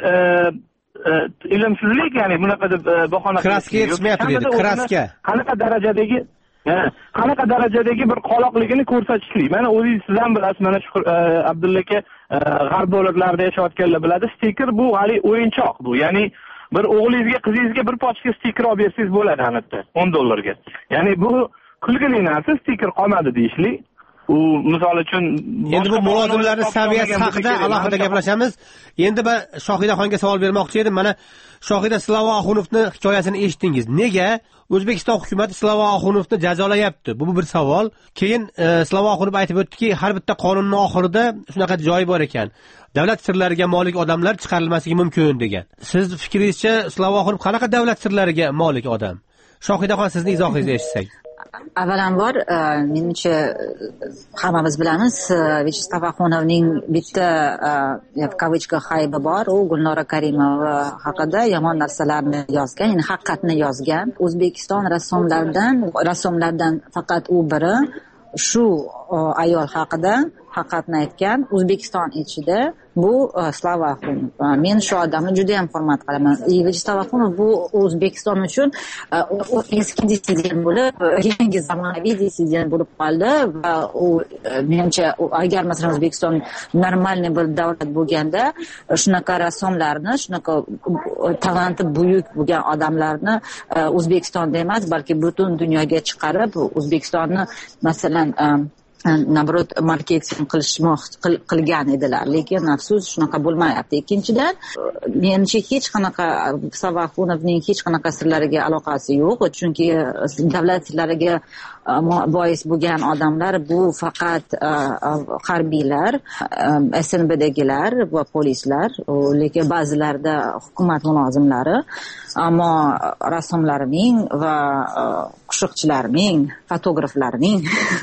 ilmsizlik, ya'ni bunaqa deb bahona kraska yetishmayapti dedi. Kraska qanaqa darajadagi qanaqa darajadagi bir qoloqligini ko'rsatishlik. Mana o'zingiz siz ham bilasiz, mana shu Abdulla aka g'arb davlatlarida yashayotganlar biladi. Stiker bu hali o'yinchoq bu. Ya'ni bir o'g'lingizga, qizingizga bir pochka stiker olib bersangiz bo'ladi albatta, o'n dollarga. Ya'ni bu kulgili narsa, stiker qolmadi deyishlik. U misol uchun endi bu mulozimlarning saviyasi haqida alohida gaplashamiz. Endi men Shohidaxonga savol bermoqchi edim. Mana Shohida, Slava Axunovning hikoyasini eshitdingiz. Nega O'zbekiston hukumati Slava Axunovni jazolayapti? Bu bir savol. Keyin Slava Axunov aytib o'tdiki, har bitta qonunning oxirida shunaqa joyi bor ekan. Davlat sirlariga molik odamlar chiqarilmasligi mumkin degan. Siz fikringizcha Slava Axunov qanaqa davlat sirlariga molik odam? Shohidaxon, sizning izohingizni eshitsak. Avvalambor, menimcha hammamiz bilamiz, Vyacheslav Axunovning bitta kavычка haybi bor. U Gulnora Karimova haqida yomon narsalarni yozgan, ya'ni haqiqatni yozgan. O'zbekiston rassomlaridan, rassomlardan faqat u biri shu ayol haqida haqiqatni aytgan. O'zbekiston ichida bu Slava Axunov. Men shu odamni juda ham hurmat qilaman. Vyacheslav Axunov bu O'zbekiston uchun eski dissident bo'lib, yangi zamonaviy dissident bo'lib qoldi va u menimcha agar masalan O'zbekiston normalniy bir davlat bo'lganda, shunaqa rassomlarni, shunaqa talanti buyuk bo'lgan odamlarni O'zbekistonda emas, balki butun dunyoga chiqarib, O'zbekistonni masalan nabrot marketing qilgan edilar, lekin afsus shunaqa bo'lmayapti. Ikkinchidan, menimcha hech qanaqa Slava Axunovning hech qanaqa sirlariga aloqasi yo'q, chunki davlat sirlariga bois bo'lgan odamlar bu faqat harbiylar, S N B'dagilar va polislar, lekin ba'zilarda hukumat mulozimlari, ammo rassomlarning va qo'shiqchilarning, fotograflarning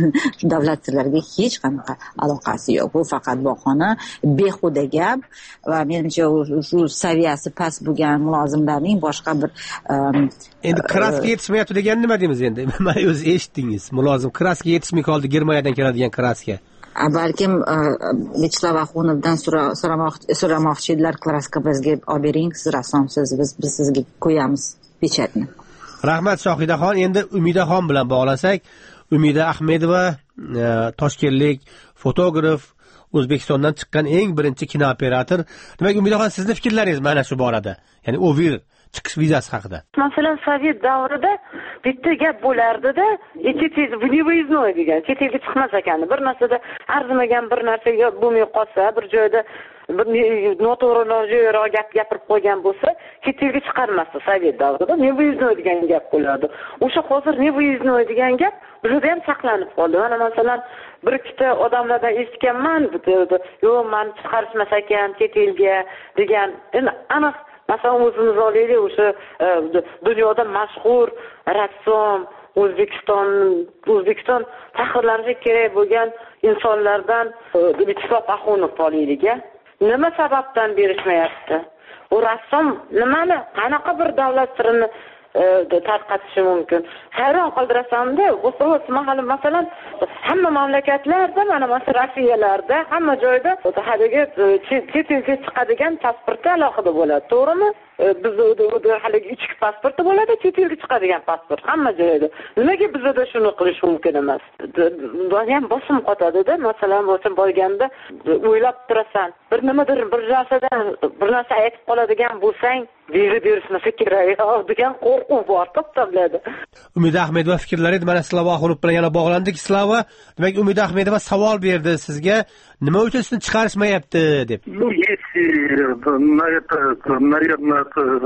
davlatlarga hech qanaqa aloqasi yo'q. Bu faqat bahona, behuda gap va menimcha shu saviyasi past bo'lgan mulozimlarning boshqa bir endi kraska yetishmayapti degan nima deymiz endi? Mana o'zi eshitdingiz, mulozim kraska yetishmay qoldi, Germaniyadan keladigan kraska. Balkim Vyacheslav Axunovdan so'ramoqchi edilar, kraska bizga olib bering, siz rassomsiz, biz biz sizga qo'yamiz pechatni. Rahmat Shohidaxon. Endi Umidaxon bilan bog'lasak, Umida Ahmedova toshkentlik fotograf, O'zbekistondan chiqqan eng birinchi kinooperator. Demak, Umidaxon, sizning fikrlaringiz mana shu borada, ya'ni Ovir chiqish vizasi haqida. Masalan, Sovet davrida bitta gap bo'lardi-da, chet el выездной degan, chet elga chiqmas ekan. Bir narsada arzimagan bir narsaga bo'lmay qolsa, bir joyda bir noto'g'ri nojo'yroq gap gapirib qo'ygan bo'lsa, chet elga chiqarmasdi Sovet davrida. Выездной degan gap bo'lardi. O'sha hozir выездной degan gap juda ham saqlanib qoldi. Mana masalan, bir ikkita odamlardan eshitganman, yo'q, meni chiqarishmas ekan chet elga degan. Endi aniq masalan o'zimiz olaylik, o'sha dunyoda mashhur rassom, O'zbekiston O'zbekiston faxrlanishi kerak bo'lgan insonlardan Vyacheslav Axunov olaylik. Nima sababdan berishmayapti? U rassom nimani, qanaqa bir davlat sirini tarqatishi mumkin? Hayron qoldirasamda, o'sha mahali masalan hamma mamlakatlarda, mana masalan Rossiyalarda, hamma joyda haligi chet elga chiqadigan pasporti alohida bo'ladi, to'g'rimi? Bizda haligi ichki pasporti bo'ladi, chet elga chiqadigan pasport hamma joyda. Nimaga bizda shuni qilish mumkin emas? Buni ham bosim qotadi-da, masalan, bo'lsa borganda o'ylab turasan, bir nimadir bir narsadan bir narsa aytib qoladigan bo'lsang, viza berishmasa kerak degan qo'rquv bor, to'xtamladi. Umida Ahmedova fikrlari edi. Mana Slava Axunov bilan yana bog'landik. Slava, demak Umida Ahmedova savol berdi sizga, nima uchun sizni chiqarishmayapti deb. Ну, есть на это, наверное,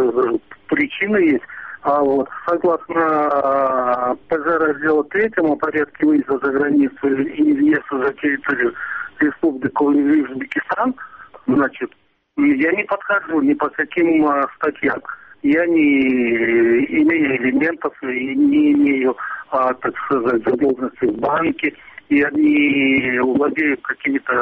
причина есть. А вот согласно подраздела третьему порядке выезда за границу и въезда за территорию Республики Узбекистан, значит, я не подхожу ни по каким статьям. Я не имею элементов, не имею, а, так сказать, задолженности в банке, я не владею какими-то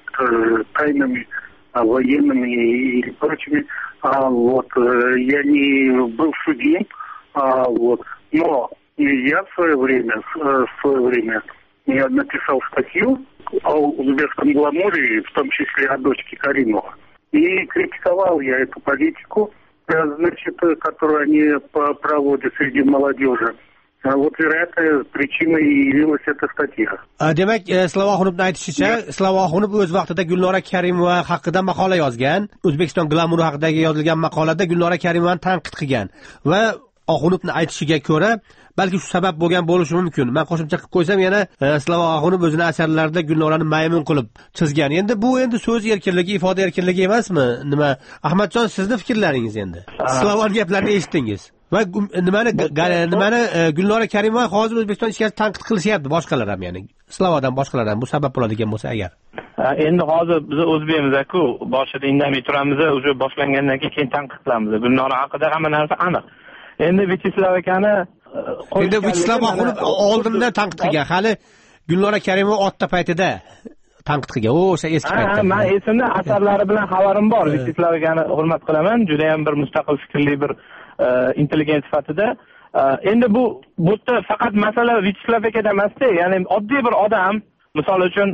тайнами военными и прочими. А, вот, я не был судим, а, вот, но я в свое время, в свое время я написал статью о узбекском гламуре, в том числе о дочке Каримова. И критиковал я эту политику, значит, которую они проводят среди молодежи. Вот, вероятно, причиной явилась эта статья. Demak, Slava Axunovning aytishicha, Slava Axunov o'z vaqtida Gulnora Karimova haqida maqola yozgan. O'zbekiston glamuri haqidagi yozilgan maqolada Gulnora Karimovani tanqid qilgan va Axunovning aytishiga ko'ra, balki shu sabab bo'lgan bo'lishi mumkin. Men qo'shimcha qilib qo'ysam, yana Slava Axunov o'zining asarlarida Gulnorani maymun qilib chizgan. Endi bu endi so'z erkinligi, ifoda erkinligi emasmi? Nima? Ahmadjon, sizning fikrlaringiz endi. Slavon gaplarini eshitdingiz. Va nimani nimani Gulnora Karimova hozir O'zbekiston ichkarida tanqid qilishyapti, boshqalar ham, ya'ni Slavodan boshqalar ham bu sabab bo'ladigan bo'lsa agar. Endi hozir biz o'zbekmiz-ku, boshida indamay turamiz, o'sha boshlangandan keyin tanqid qilamiz. Gulnora haqida hamma narsa aniq. Endi Vyacheslav akani endi Vyacheslav Axunov oldindan tanqid qilgan, hali Gulnora Karimova otda paytida tanqid qilgan. O'sha eski paytda. Men esimda asarlari bilan xabarim bor. Vyacheslav akani hurmat qilaman, juda ham bir mustaqil fikrli bir intelligent sifatida. Endi bu bu yerda faqat masala Vyacheslav akada emasda, ya'ni oddiy bir odam, misol uchun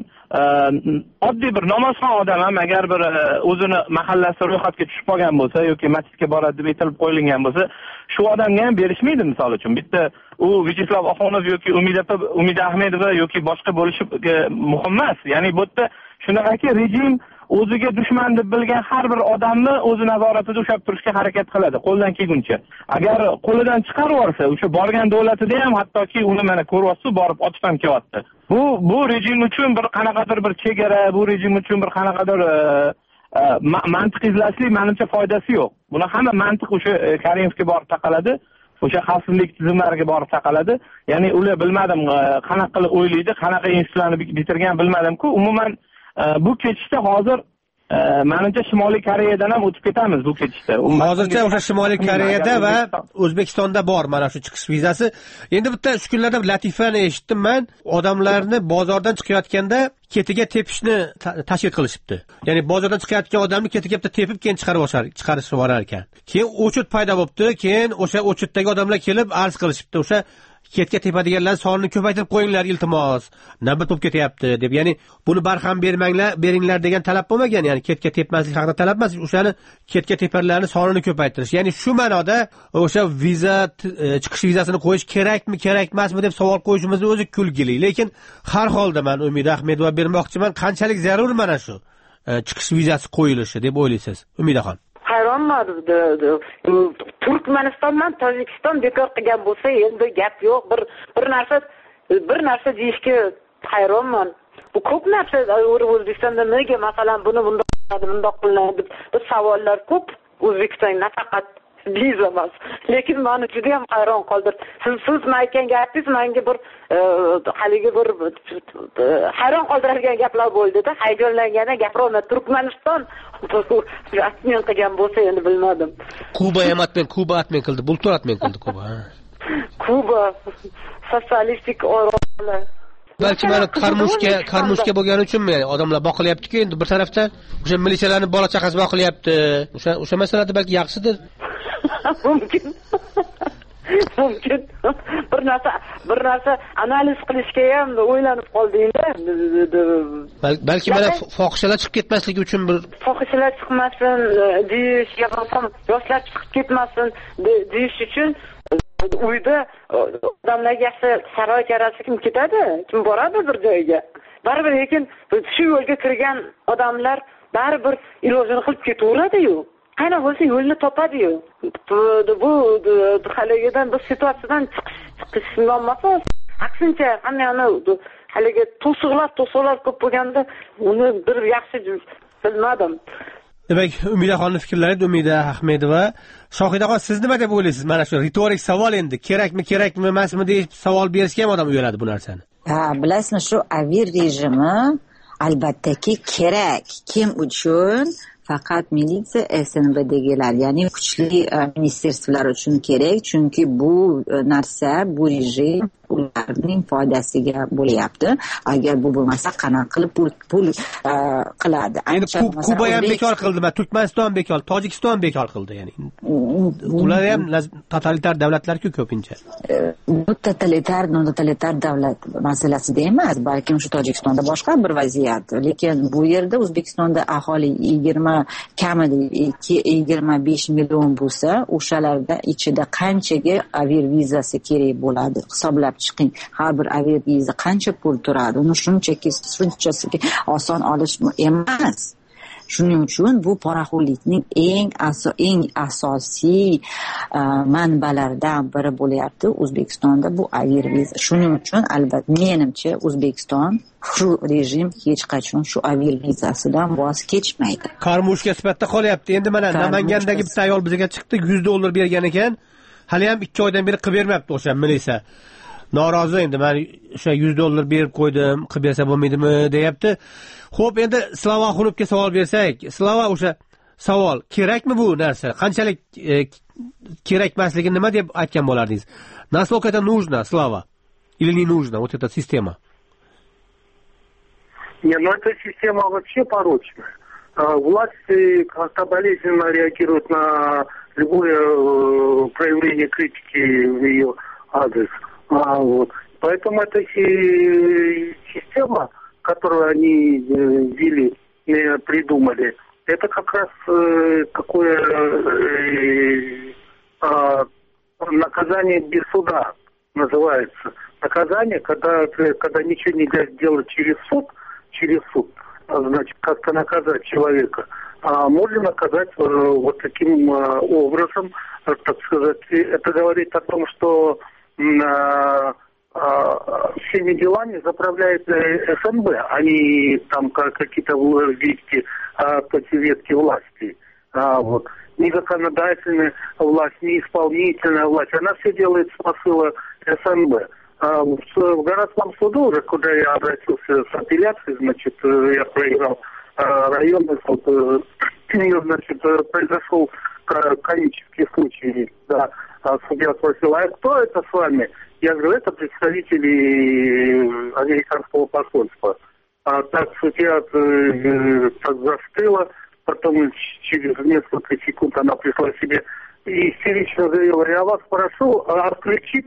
oddiy bir namozxon odam ham agar bir o'zini mahallasi ro'yxatga tushib qolgan bo'lsa yoki masjidga boradi deb aytilib qo'yilgan bo'lsa, shu odamga ham berishmaydi. Misol uchun bitta u Vyacheslav Axunov yoki Umida Umida Ahmedova yoki boshqa bo'lishi muhim emas. Ya'ni bu yerda shunaqaki rejim o'ziga dushman deb bilgan har bir odamni o'zi nazoratida ushlab turishga harakat qiladi qo'ldan kelguncha. Agar qo'lidan chiqarib yuborsa, o'sha borgan davlatida ham hattoki uni mana ko'ryapsiz, borib otib ham kelyapti. Bu bu rejim uchun bir qanaqadir bir chegara, bu rejim uchun bir qanaqadir mantiq izlashlik menimcha foydasi yo'q. Buni hamma mantiq o'sha Karimovga borib taqaladi. o'sha xavfsizlik tizimlariga borib taqaladi. Ya'ni ular bilmadim qanaqa qilib o'ylaydi, qanaqa institutlarni bitirgan bilmadim-ku. Umuman bu ketishda hozir menimcha Shimoliy Koreyadan ham o'tib ketamiz bu ketishda. Hozircha o'sha Shimoliy Koreyada va O'zbekistonda bor mana shu chiqish vizasi. Endi bitta shu kunlarda latifani eshitdim men, odamlarni bozordan chiqayotganda ketiga tepishni tashkil qilishibdi. Ya'ni bozordan chiqayotgan odamni ketiga bitta tepib keyin chiqarib boshar, chiqarishib borar ekan. Keyin o'chit paydo bo'libdi, keyin o'sha o'chitdagi odamlar kelib arz qilishibdi. O'sha ketga tepadiganlar sonini ko'paytirib qo'yinglar iltimos. Navbat bo'lib ketyapti deb. Ya'ni buni barham bermanglar, beringlar degan talab bo'lmagan. Ya'ni ketga tepmaslik haqida talab emas, o'shani ketga teparlarni sonini ko'paytirish. Ya'ni shu ma'noda o'sha viza chiqish vizasini qo'yish kerakmi, kerak emasmi deb savol qo'yishimizni o'zi kulgili. Lekin har holda men Umid Ahmedova bermoqchiman, qanchalik zarur mana shu chiqish vizasi qo'yilishi deb o'ylaysiz, Umidaxon? Hayronman. Turkmaniston bilan Tojikiston bekor qilgan bo'lsa, endi gap yo'q. Bir bir narsa bir narsa deyishga hayronman. Bu ko'p narsa O'zbekistonda nega masalan buni bundoq qiladi, bundoq qilinadi deb savollar ko'p. O'zbekiston nafaqat viza emas. Lekin meni juda ham hayron qoldirdi. Siz siz aytgan gapingiz menga bir haligi bir hayron qoldiradigan gaplar bo'ldi-da. Hayajonlanganda gapirolmadim. Turkmaniston rasmiy qilgan bo'lsa endi bilmadim. Kuba ham atmen, Kuba atmen qildi, bultur atmen qildi Kuba. Kuba sotsialistik orollar. Balki mana qarmushga, qarmushga bo'lgani uchunmi, ya'ni odamlar boqilyapti-ku endi bir tarafdan o'sha militsiyalarning bola chaqasi boqilyapti. O'sha o'sha masalada balki yaxshidir. Mumkin. Mumkin. Bir narsa, bir narsa analiz qilishga ham o'ylanib qoldingda. Balki mana fohishalar chiqib ketmasligi uchun bir fohishalar chiqmasin deyish, yo'qolsam yoshlar chiqib ketmasin deyish uchun uyda odamlar yaxshi sharoit yaratsa kim ketadi? Kim boradi bir joyga? Baribir lekin shu yo'lga kirgan odamlar baribir ilojini qilib ketaveradi-yu. Qana bo'lsa yo'lni topadi-yu. Bu haligidan bu situatsiyadan chiqish nomasi aksincha hammani haligi to'siqlar, to'siqlar ko'p bo'lganda uni bir yaxshi bilmadim. Demak, Umidaxonning fikrlari Umida Ahmedova. Shohidaxon, siz nima deb o'ylaysiz? Mana shu ritorik savol endi, kerakmi, kerakmi emasmi deb savol berishga ham odam uyaladi bu narsani. Ha, bilasizmi, shu avir rejimi albattaki kerak. Kim uchun? Faqat militsiya, S N B'dagilar, ya'ni kuchli ministerstvolar uchun kerak, chunki bu narsa, bu rejim ularning foydasiga bo'lyapti. Agar bu bo'lmasa, qanaqa qilib pul pul qiladi? Endi Kuba ham bekor qildimi, Turkmaniston bekor, Tojikiston bekor qildi, ya'ni. Ular ham totalitar davlatlar-ku ko'pincha. Bu totalitar, non-totalitar davlat masalasida emas, balkim shu Tojikistonda boshqa bir vaziyat. Lekin bu yerda O'zbekistonda aholi yigirma kamida yigirma besh million bo'lsa, o'shalarda ichida qanchaga avir vizasi kerak bo'ladi? Hisoblab chiqing. Har bir avir viza qancha pul turadi? Uni shunchaki shunchasiga oson olish emas. Shuning uchun bu poraxo'rlikning eng aso eng asosiy manbalaridan biri bo'lyapti O'zbekistonda bu avir viza. Shuning uchun albatta menimcha O'zbekiston shu rejim hech qachon shu avir vizasidan voz kechmaydi. Qarmushga sifatida qolyapti. Endi mana Namangandagi bitta ayol bizga chiqdi, yuz dollar bergan ekan. Hali ham ikki oydan beri qilib bermayapti o'sha militsiya. Norozi endi men o'sha yuz dollar berib qo'ydim, qilib bersa bo'lmaydimi deyapti. Xo'p, endi Slava Xunubga savol bersak, Slava o'sha savol, kerakmi bu narsa? Qanchalik e, kerak emasligi nima deb aytgan bo'lardingiz? Naskолько это нужно, Slava? Или не нужно вот эта система? Не, ну эта система вообще порочная. Власти как-то болезненно реагируют на любое проявление критики в ее адрес. А, вот. Поэтому эта система, которую они ввели, придумали, это как раз такое наказание без суда называется. Наказание, когда, когда ничего нельзя сделать через суд, через суд, значит, как-то наказать человека. А можно наказать вот таким образом, так сказать. Это говорит о том, что А, а, всеми делами заправляет С Н Б, а не там как, какие-то ветки, а, против ветки власти. А, вот. ни законодательная власть, ни исполнительная власть. Она все делает с посыла СНБ. А в, в городском суду, уже куда я обратился с апелляцией, значит, я проиграл районный суд, значит, произошел комический случай, да. А судья спросил, а кто это с вами? Я говорю, это представители американского посольства. А так судья э, так застыла, потом через несколько секунд она пришла к себе и истерично заявила, я вас прошу отключить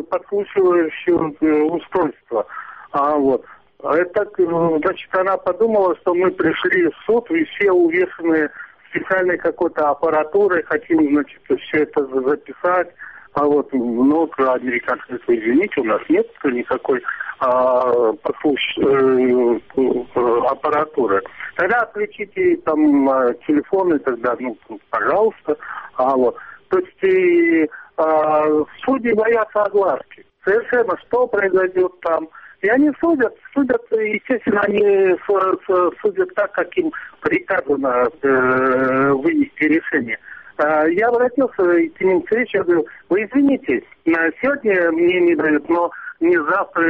подслушивающее устройство. А вот. Это, значит, она подумала, что мы пришли в суд, и все увешаны специальной какой-то аппаратурой, хотим, значит, все это записать. А вот, ну, американцы говорят, извините, у нас нет никакой а, послуш... э, аппаратуры. Тогда отключите там телефоны, тогда, ну, пожалуйста. А, вот. То есть и, а, судьи боятся огласки. Совершенно, что произойдет там. И они судят, судят, естественно, они судят так, как им приказано э, вынести решение. Я обратился к ним к речи, я говорю, вы извините, сегодня мне не дают, но не завтра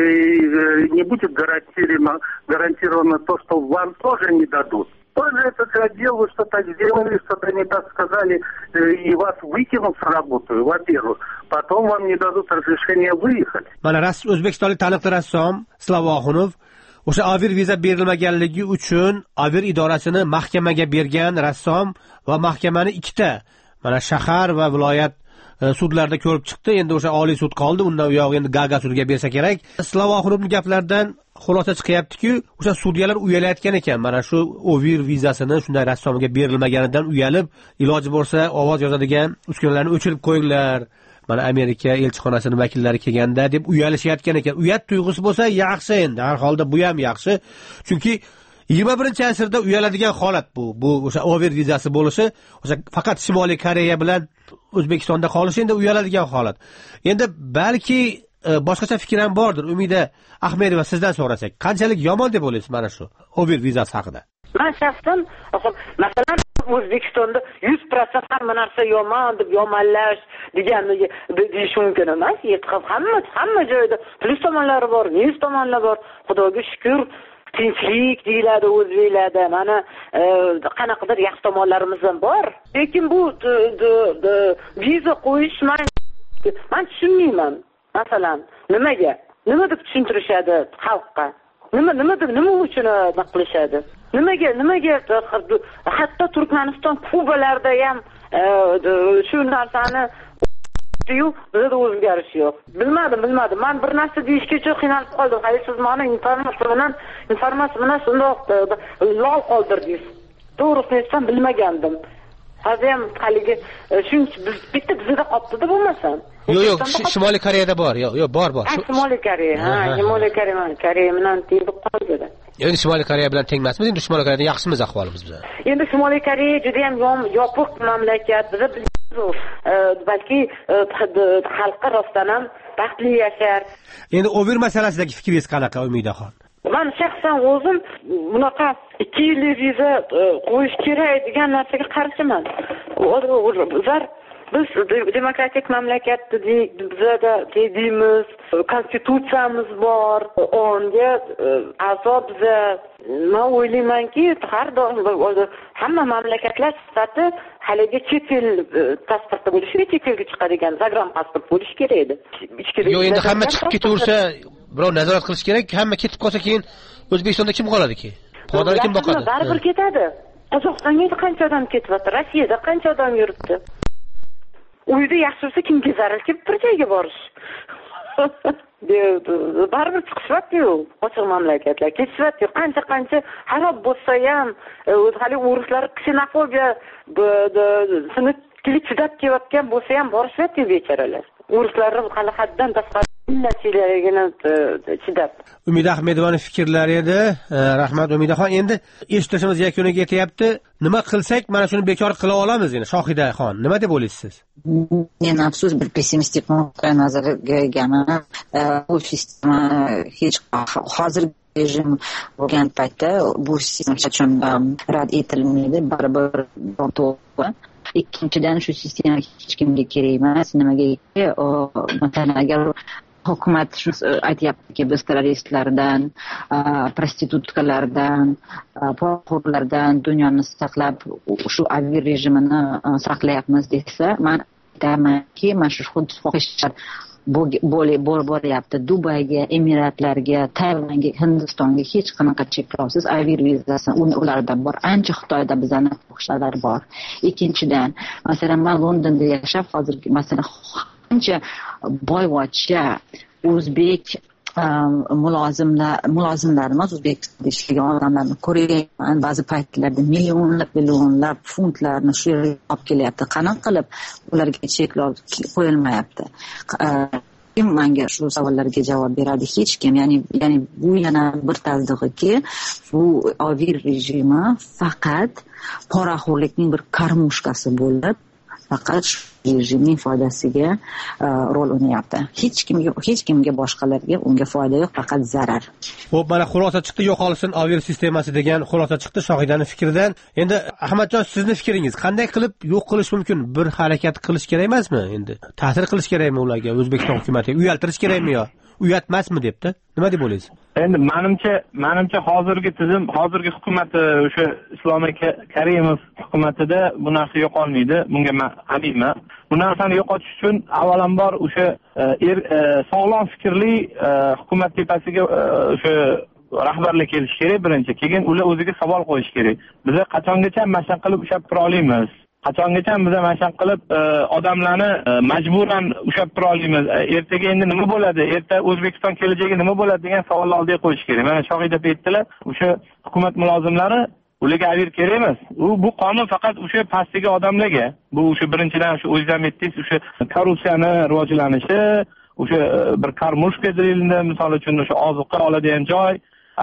не будет гарантировано, гарантировано то, что вам тоже не дадут. Тоже этот отдел, вы что-то сделали, что-то не так сказали, и вас выкинут с работы, во-первых. Потом вам не дадут разрешения выехать. Mana ras O'zbekistonlik taniqli rassom Slavoxunov o'sha Avir viza berilmaganligi uchun Avir idorasini mahkamaga bergan rassom va mahkamani ikkita mana shahar va viloyat sudlarda ko'rib chiqdi. Endi o'sha oliy sud qoldi, undan u yoq endi Gaga sudiga bersa kerak. Slavoxunovning gaplaridan xulosa chiqyapti-ku, o'sha sudyalar uyalayotgan ekan. Mana shu Ovir vizasini shunday rassomga berilmaganidan uyalib, iloji bo'lsa ovoz yozadigan uskunalarni o'chirib qo'yinglar. Mana Amerika elchixonasining vakillari kelganda deb uyalishayotgan ekan. Uyat tuyg'usi bo'lsa yaxshi endi. Har holda bu ham yaxshi. Chunki yigirma birinchi asrda uyaladigan holat bu. Bu o'sha Ovir vizasi bo'lishi, o'sha faqat Shimoliy Koreya bilan O'zbekistonda qolishi endi uyaladigan holat. Endi balki boshqacha fikr ham bordir. Umida Ahmedova sizdan so'rasak, qanchalik yomon deb o'ylaysiz mana shu Ovir vizasi haqida? Men shaxsan, masalan, O'zbekistonda yuz foiz hamma narsa yomon deb yomonlash deganni deyish mumkin emas. Hamma hamma joyda plyus tomonlari bor, minus tomonlari bor. Xudoga shukr, tinchlik deyiladi o'zbeklarda. Mana qanaqadir yaxshi tomonlarimiz ham bor. Lekin bu viza qo'yish men men tushunmayman. Masalan, nimaga? Nima deb tushuntirishadi xalqqa? Nima nima deb nima uchun qilishadi? Nimaga nimaga hatto Turkmaniston Kubalarda ham shu narsani yu bizda o'zgarish yo'q. Bilmadim, bilmadim. Men bir narsa deyishgacha qiynalib qoldim. Hali siz meni informatsiya bilan informatsiya bilan shundoq lol qoldirdingiz. To'g'risini aytsam bilmagandim. Hozir ham haligi shuncha bitta bizda qolibdi-da bo'lmasam. Yo'q, yo'q, Shimoliy Koreyada bor. Yo'q, yo'q, bor, bor. Shimoliy Koreya, ha, Shimoliy Koreya, Koreya bilan teng qoldi. Endi Shimoliy Koreya bilan tengmasmiz, endi Shimoliy Koreyada yaxshimiz ahvolimiz biz. Endi Shimoliy Koreya juda ham yopiq mamlakat. Biz balki xalqqa rostdan ham baxtli yashar. Endi Ovir masalasidagi fikringiz qanaqa, Umidaxon? Men shaxsan o'zim bunaqa ikki yillik viza qo'yish kerak degan narsaga qarshiman. Ular biz demokratik mamlakatda bizda deymiz, konstitutsiyamiz bor, unga a'zo biza. Men o'ylaymanki, har doim hamma mamlakatlar sifati haligi chet el pasporti bo'lishi, chet elga chiqadigan zagran pasport bo'lishi kerak edi. Yo'q, endi hamma chiqib ketaversa, birov nazorat qilish kerak. Hamma ketib qolsa keyin O'zbekistonda kim qoladi-ki? Xodar kim boqadi? Baribir ketadi. Qozog'istonga qancha odam ketyapti? Rossiyada qancha odam yuribdi? Uyda yaxshi bo'lsa kimga zarar kelib bir joyga borish. Baribir chiqishyapti-yu, ochiq mamlakatlar ketishyapti. Qancha qancha xarob bo'lsa ham, hali o'rislar ksenofobiya sinib chidab kelayotgan bo'lsa ham borishyapti bechoralar. O'rislar hali haddan tashqari milliyatchiligini chidab. Umida Ahmedovaning fikrlari edi. Rahmat Umidaxon. Endi eshitishimiz yakuniga yetyapti. Nima qilsak mana shuni bekor qila olamiz endi Shohidaxon. Nima deb o'ylaysiz? Men afsus bir pessimistik nuqtai nazarga egaman. Bu sistema hech hozir rejim bo'lgan paytda bu sistema hech qachon rad etilmaydi. Baribir to'g'ri. ikkinchidan shu sistema hech kimga kerak emas. Nimaga masalan agar hukumat shu aytyaptiki biz terroristlardan, prostitutkalardan, poraxo'rlardan dunyoni saqlab shu avir rejimini saqlayapmiz desa, man aytamanki mana shu xuddi fohishalar bo'lyapti. Dubayga, Emiratlarga, Tayvanga, Hindistonga hech qanaqa cheklovsiz avir vizasi ularda bor. Ancha Xitoyda bizani fohishalar bor. Ikkinchidan, masalan, men Londonda yashab, hozirgi masalan ancha boyvachcha o'zbek mulozimlar mulozimlar emas, O'zbekistonda ishlagan odamlarni ko'rganman. Ba'zi paytlarda millionlab millionlab funtlarni shu yerga olib kelyapti. Qanaqa qilib ularga cheklov qo'yilmayapti? Kim menga shu savollarga javob beradi? Hech kim. Ya'ni ya'ni bu yana bir tasdig'iki, bu avir rejimi faqat poraxo'rlikning bir karmushkasi bo'lib, faqat rejimning foydasiga rol o'ynayapti. Hech kimga hech kimga boshqalarga unga foyda yo'q, faqat zarar. Xo'p, mana xulosa chiqdi, yo'qolsin avir sistemasi degan xulosa chiqdi Shohidaning fikridan. Endi Ahmadjon, sizning fikringiz qanday qilib yo'q qilish mumkin? Bir harakat qilish kerak emasmi endi? Ta'sir qilish kerakmi ularga, O'zbekiston hukumatiga uyaltirish kerakmi yo? Uyatmasmi debdi? Nima deb o'ylaysiz? Endi menimcha, menimcha hozirgi tizim, hozirgi hukumat o'sha Islom Karimov hukumatida bu narsa yo'qolmaydi. Bunga men aminman. Bu narsani yo'qotish uchun avvalambor o'sha sog'lom fikrli hukumat tepasiga o'sha rahbarlik kelish kerak birinchi. Keyin ular o'ziga savol qo'yish kerak. Biz qachongacha mashaq qilib ushlab tura olamiz? Qachongacha biz mashaq qilib odamlarni majburan ushlab tura olamiz? Ertaga endi nima bo'ladi? Erta O'zbekiston kelajagi nima bo'ladi degan savolni oldiga qo'yish kerak. Mana Shohida aytdilar, o'sha hukumat mulozimlari ularga avir kerak emas. U bu qonun faqat o'sha pastdagi odamlarga. Bu o'sha birinchidan shu o'zingizam aytdingiz, o'sha korrupsiyani rivojlanishi, o'sha bir karmushka deyildi, misol uchun o'sha ozuqa oladigan joy.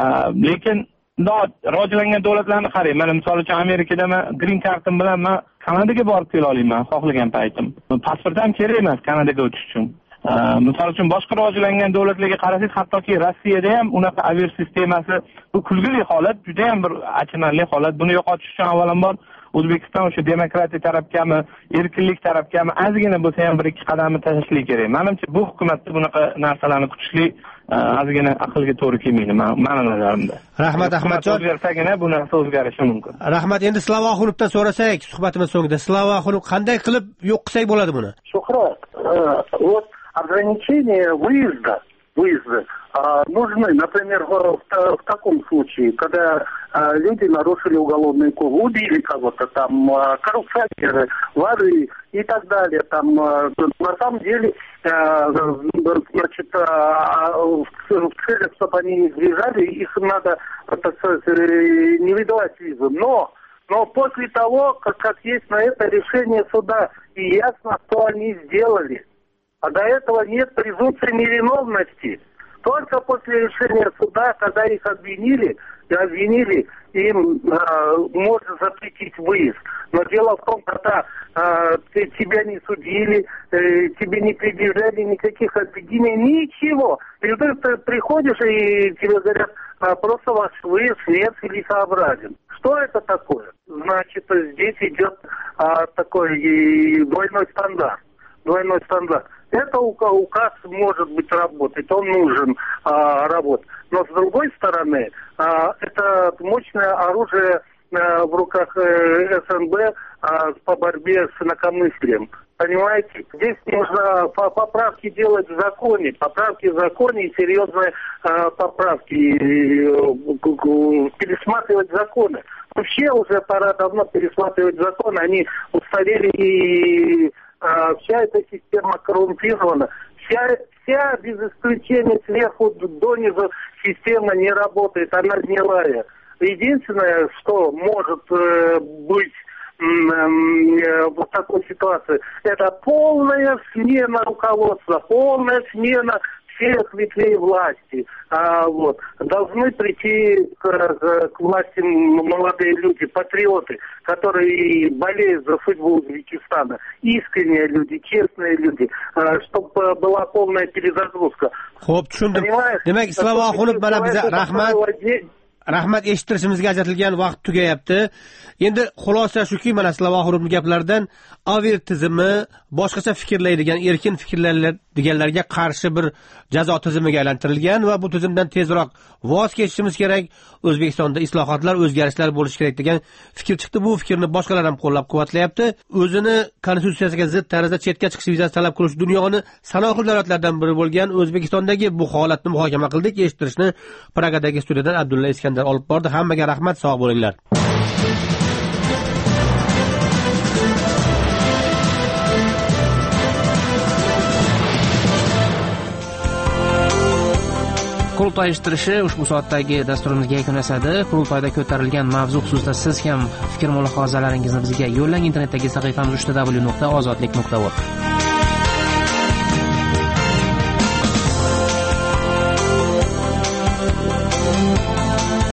Lekin rivojlangan davlatlarni qarang. Mana misol uchun Amerikada men green card'im bilan men Kanadaga borib kela olaman xohlagan paytim. Pasport ham kerak emas Kanadaga o'tish uchun. Misol uchun boshqa rivojlangan davlatlarga qarasangiz, hattoki Rossiyada ham unaqa avir sistemasi, bu kulgili holat, juda ham bir achinarli holat. Buni yo'qotish uchun avvalambor O'zbekiston o'sha demokratiya tarafgami, erkinlik tarafgami ozgina bo'lsa ham bir ikki qadamni tashlashlik kerak. Menimcha bu hukumatda bunaqa narsalarni kutishli ozgina aqlga to'g'ri kelmaydi meni nazarimda. Rahmat Ahmadjon. O'zgarsagina bu narsa o'zgarishi mumkin. Rahmat. Endi Slavoxonovdan so'rasak, suhbatimiz so'ngida Slavoxonov qanday qilib yo'q qilsak bo'ladi buni? Shuhrat, вот ограничение выезда, выезда нужны, например, в, в таком случае, когда а, люди нарушили уголовный кодекс, убили кого-то, там, а, коррупционеры, воры и так далее. Там, а, на самом деле, а, значит, а, в, в целях, чтобы они не сбежали, их надо, так сказать, не выдавать визу. Но, но после того, как, как есть на это решение суда, и ясно, что они сделали, а до этого нет презумпции невиновности. Только после решения суда, когда их обвинили, и обвинили, им э, можно запретить выезд. Но дело в том, когда э, ты, тебя не судили, э, тебе не предъявляли никаких обвинений, ничего. И вдруг ты приходишь, и тебе говорят, а, просто ваш выезд нецелесообразен. Что это такое? Значит, здесь идет а, такой и двойной стандарт. Двойной стандарт. Это указ может быть работать, он нужен а, работать. Но с другой стороны, а, это мощное оружие а, в руках э, СНБ а, по борьбе с инакомыслием. Понимаете? Здесь нужно поправки делать в законе, поправки в законе и серьезные а, поправки, и, и, пересматривать законы. Вообще уже пора давно пересматривать законы, они устарели и... Вся эта система коррумпирована. Вся, вся без исключения сверху донизу система не работает, она гнилая. Единственное, что может э, быть э, э, в такой ситуации, это полная смена руководства, полная смена всех ветвей власти. А, вот. Должны прийти к, к власти молодые люди, патриоты, которые болеют за судьбу Узбекистана. Искренние люди, честные люди, а, чтобы была полная перезагрузка. Xo'p, tushundim. Demak, Slavoxonov mana bizga rahmat. rahmat, eshittirishimizga ajratilgan vaqt tugayapti. Endi xulosa shuki, mana sizlar oxirgi gaplardan aver tizimi boshqacha fikrlaydigan, erkin fikrlaydiganlarga qarshi bir jazo tizimiga aylantirilgan va bu tizimdan tezroq voz kechishimiz kerak. O'zbekistonda islohotlar, o'zgarishlar bo'lishi kerak degan fikr chiqdi. Bu fikrni boshqalar ham qo'llab-quvvatlayapti. O'zini konstitutsiyasiga zid tarzda chetga chiqish vizasi talab qiluvchi dunyoni sanoqli davlatlardan biri bo'lgan O'zbekistondagi bu holatni muhokama qildik. Eshittirishni Pragadagi studiyadan Abdulla Iskandar olib bordi. Hammaga rahmat, sog' bo'linglar. Qurultoy eshittirishi ushbu soatdagi dasturimizga yakun yasadi. Qurultoyda ko'tarilgan mavzu xususida siz ham fikr mulohazalaringizni bizga yo'llang. Internetdagi sahifamiz w w w nuqta ozodlik nuqta org.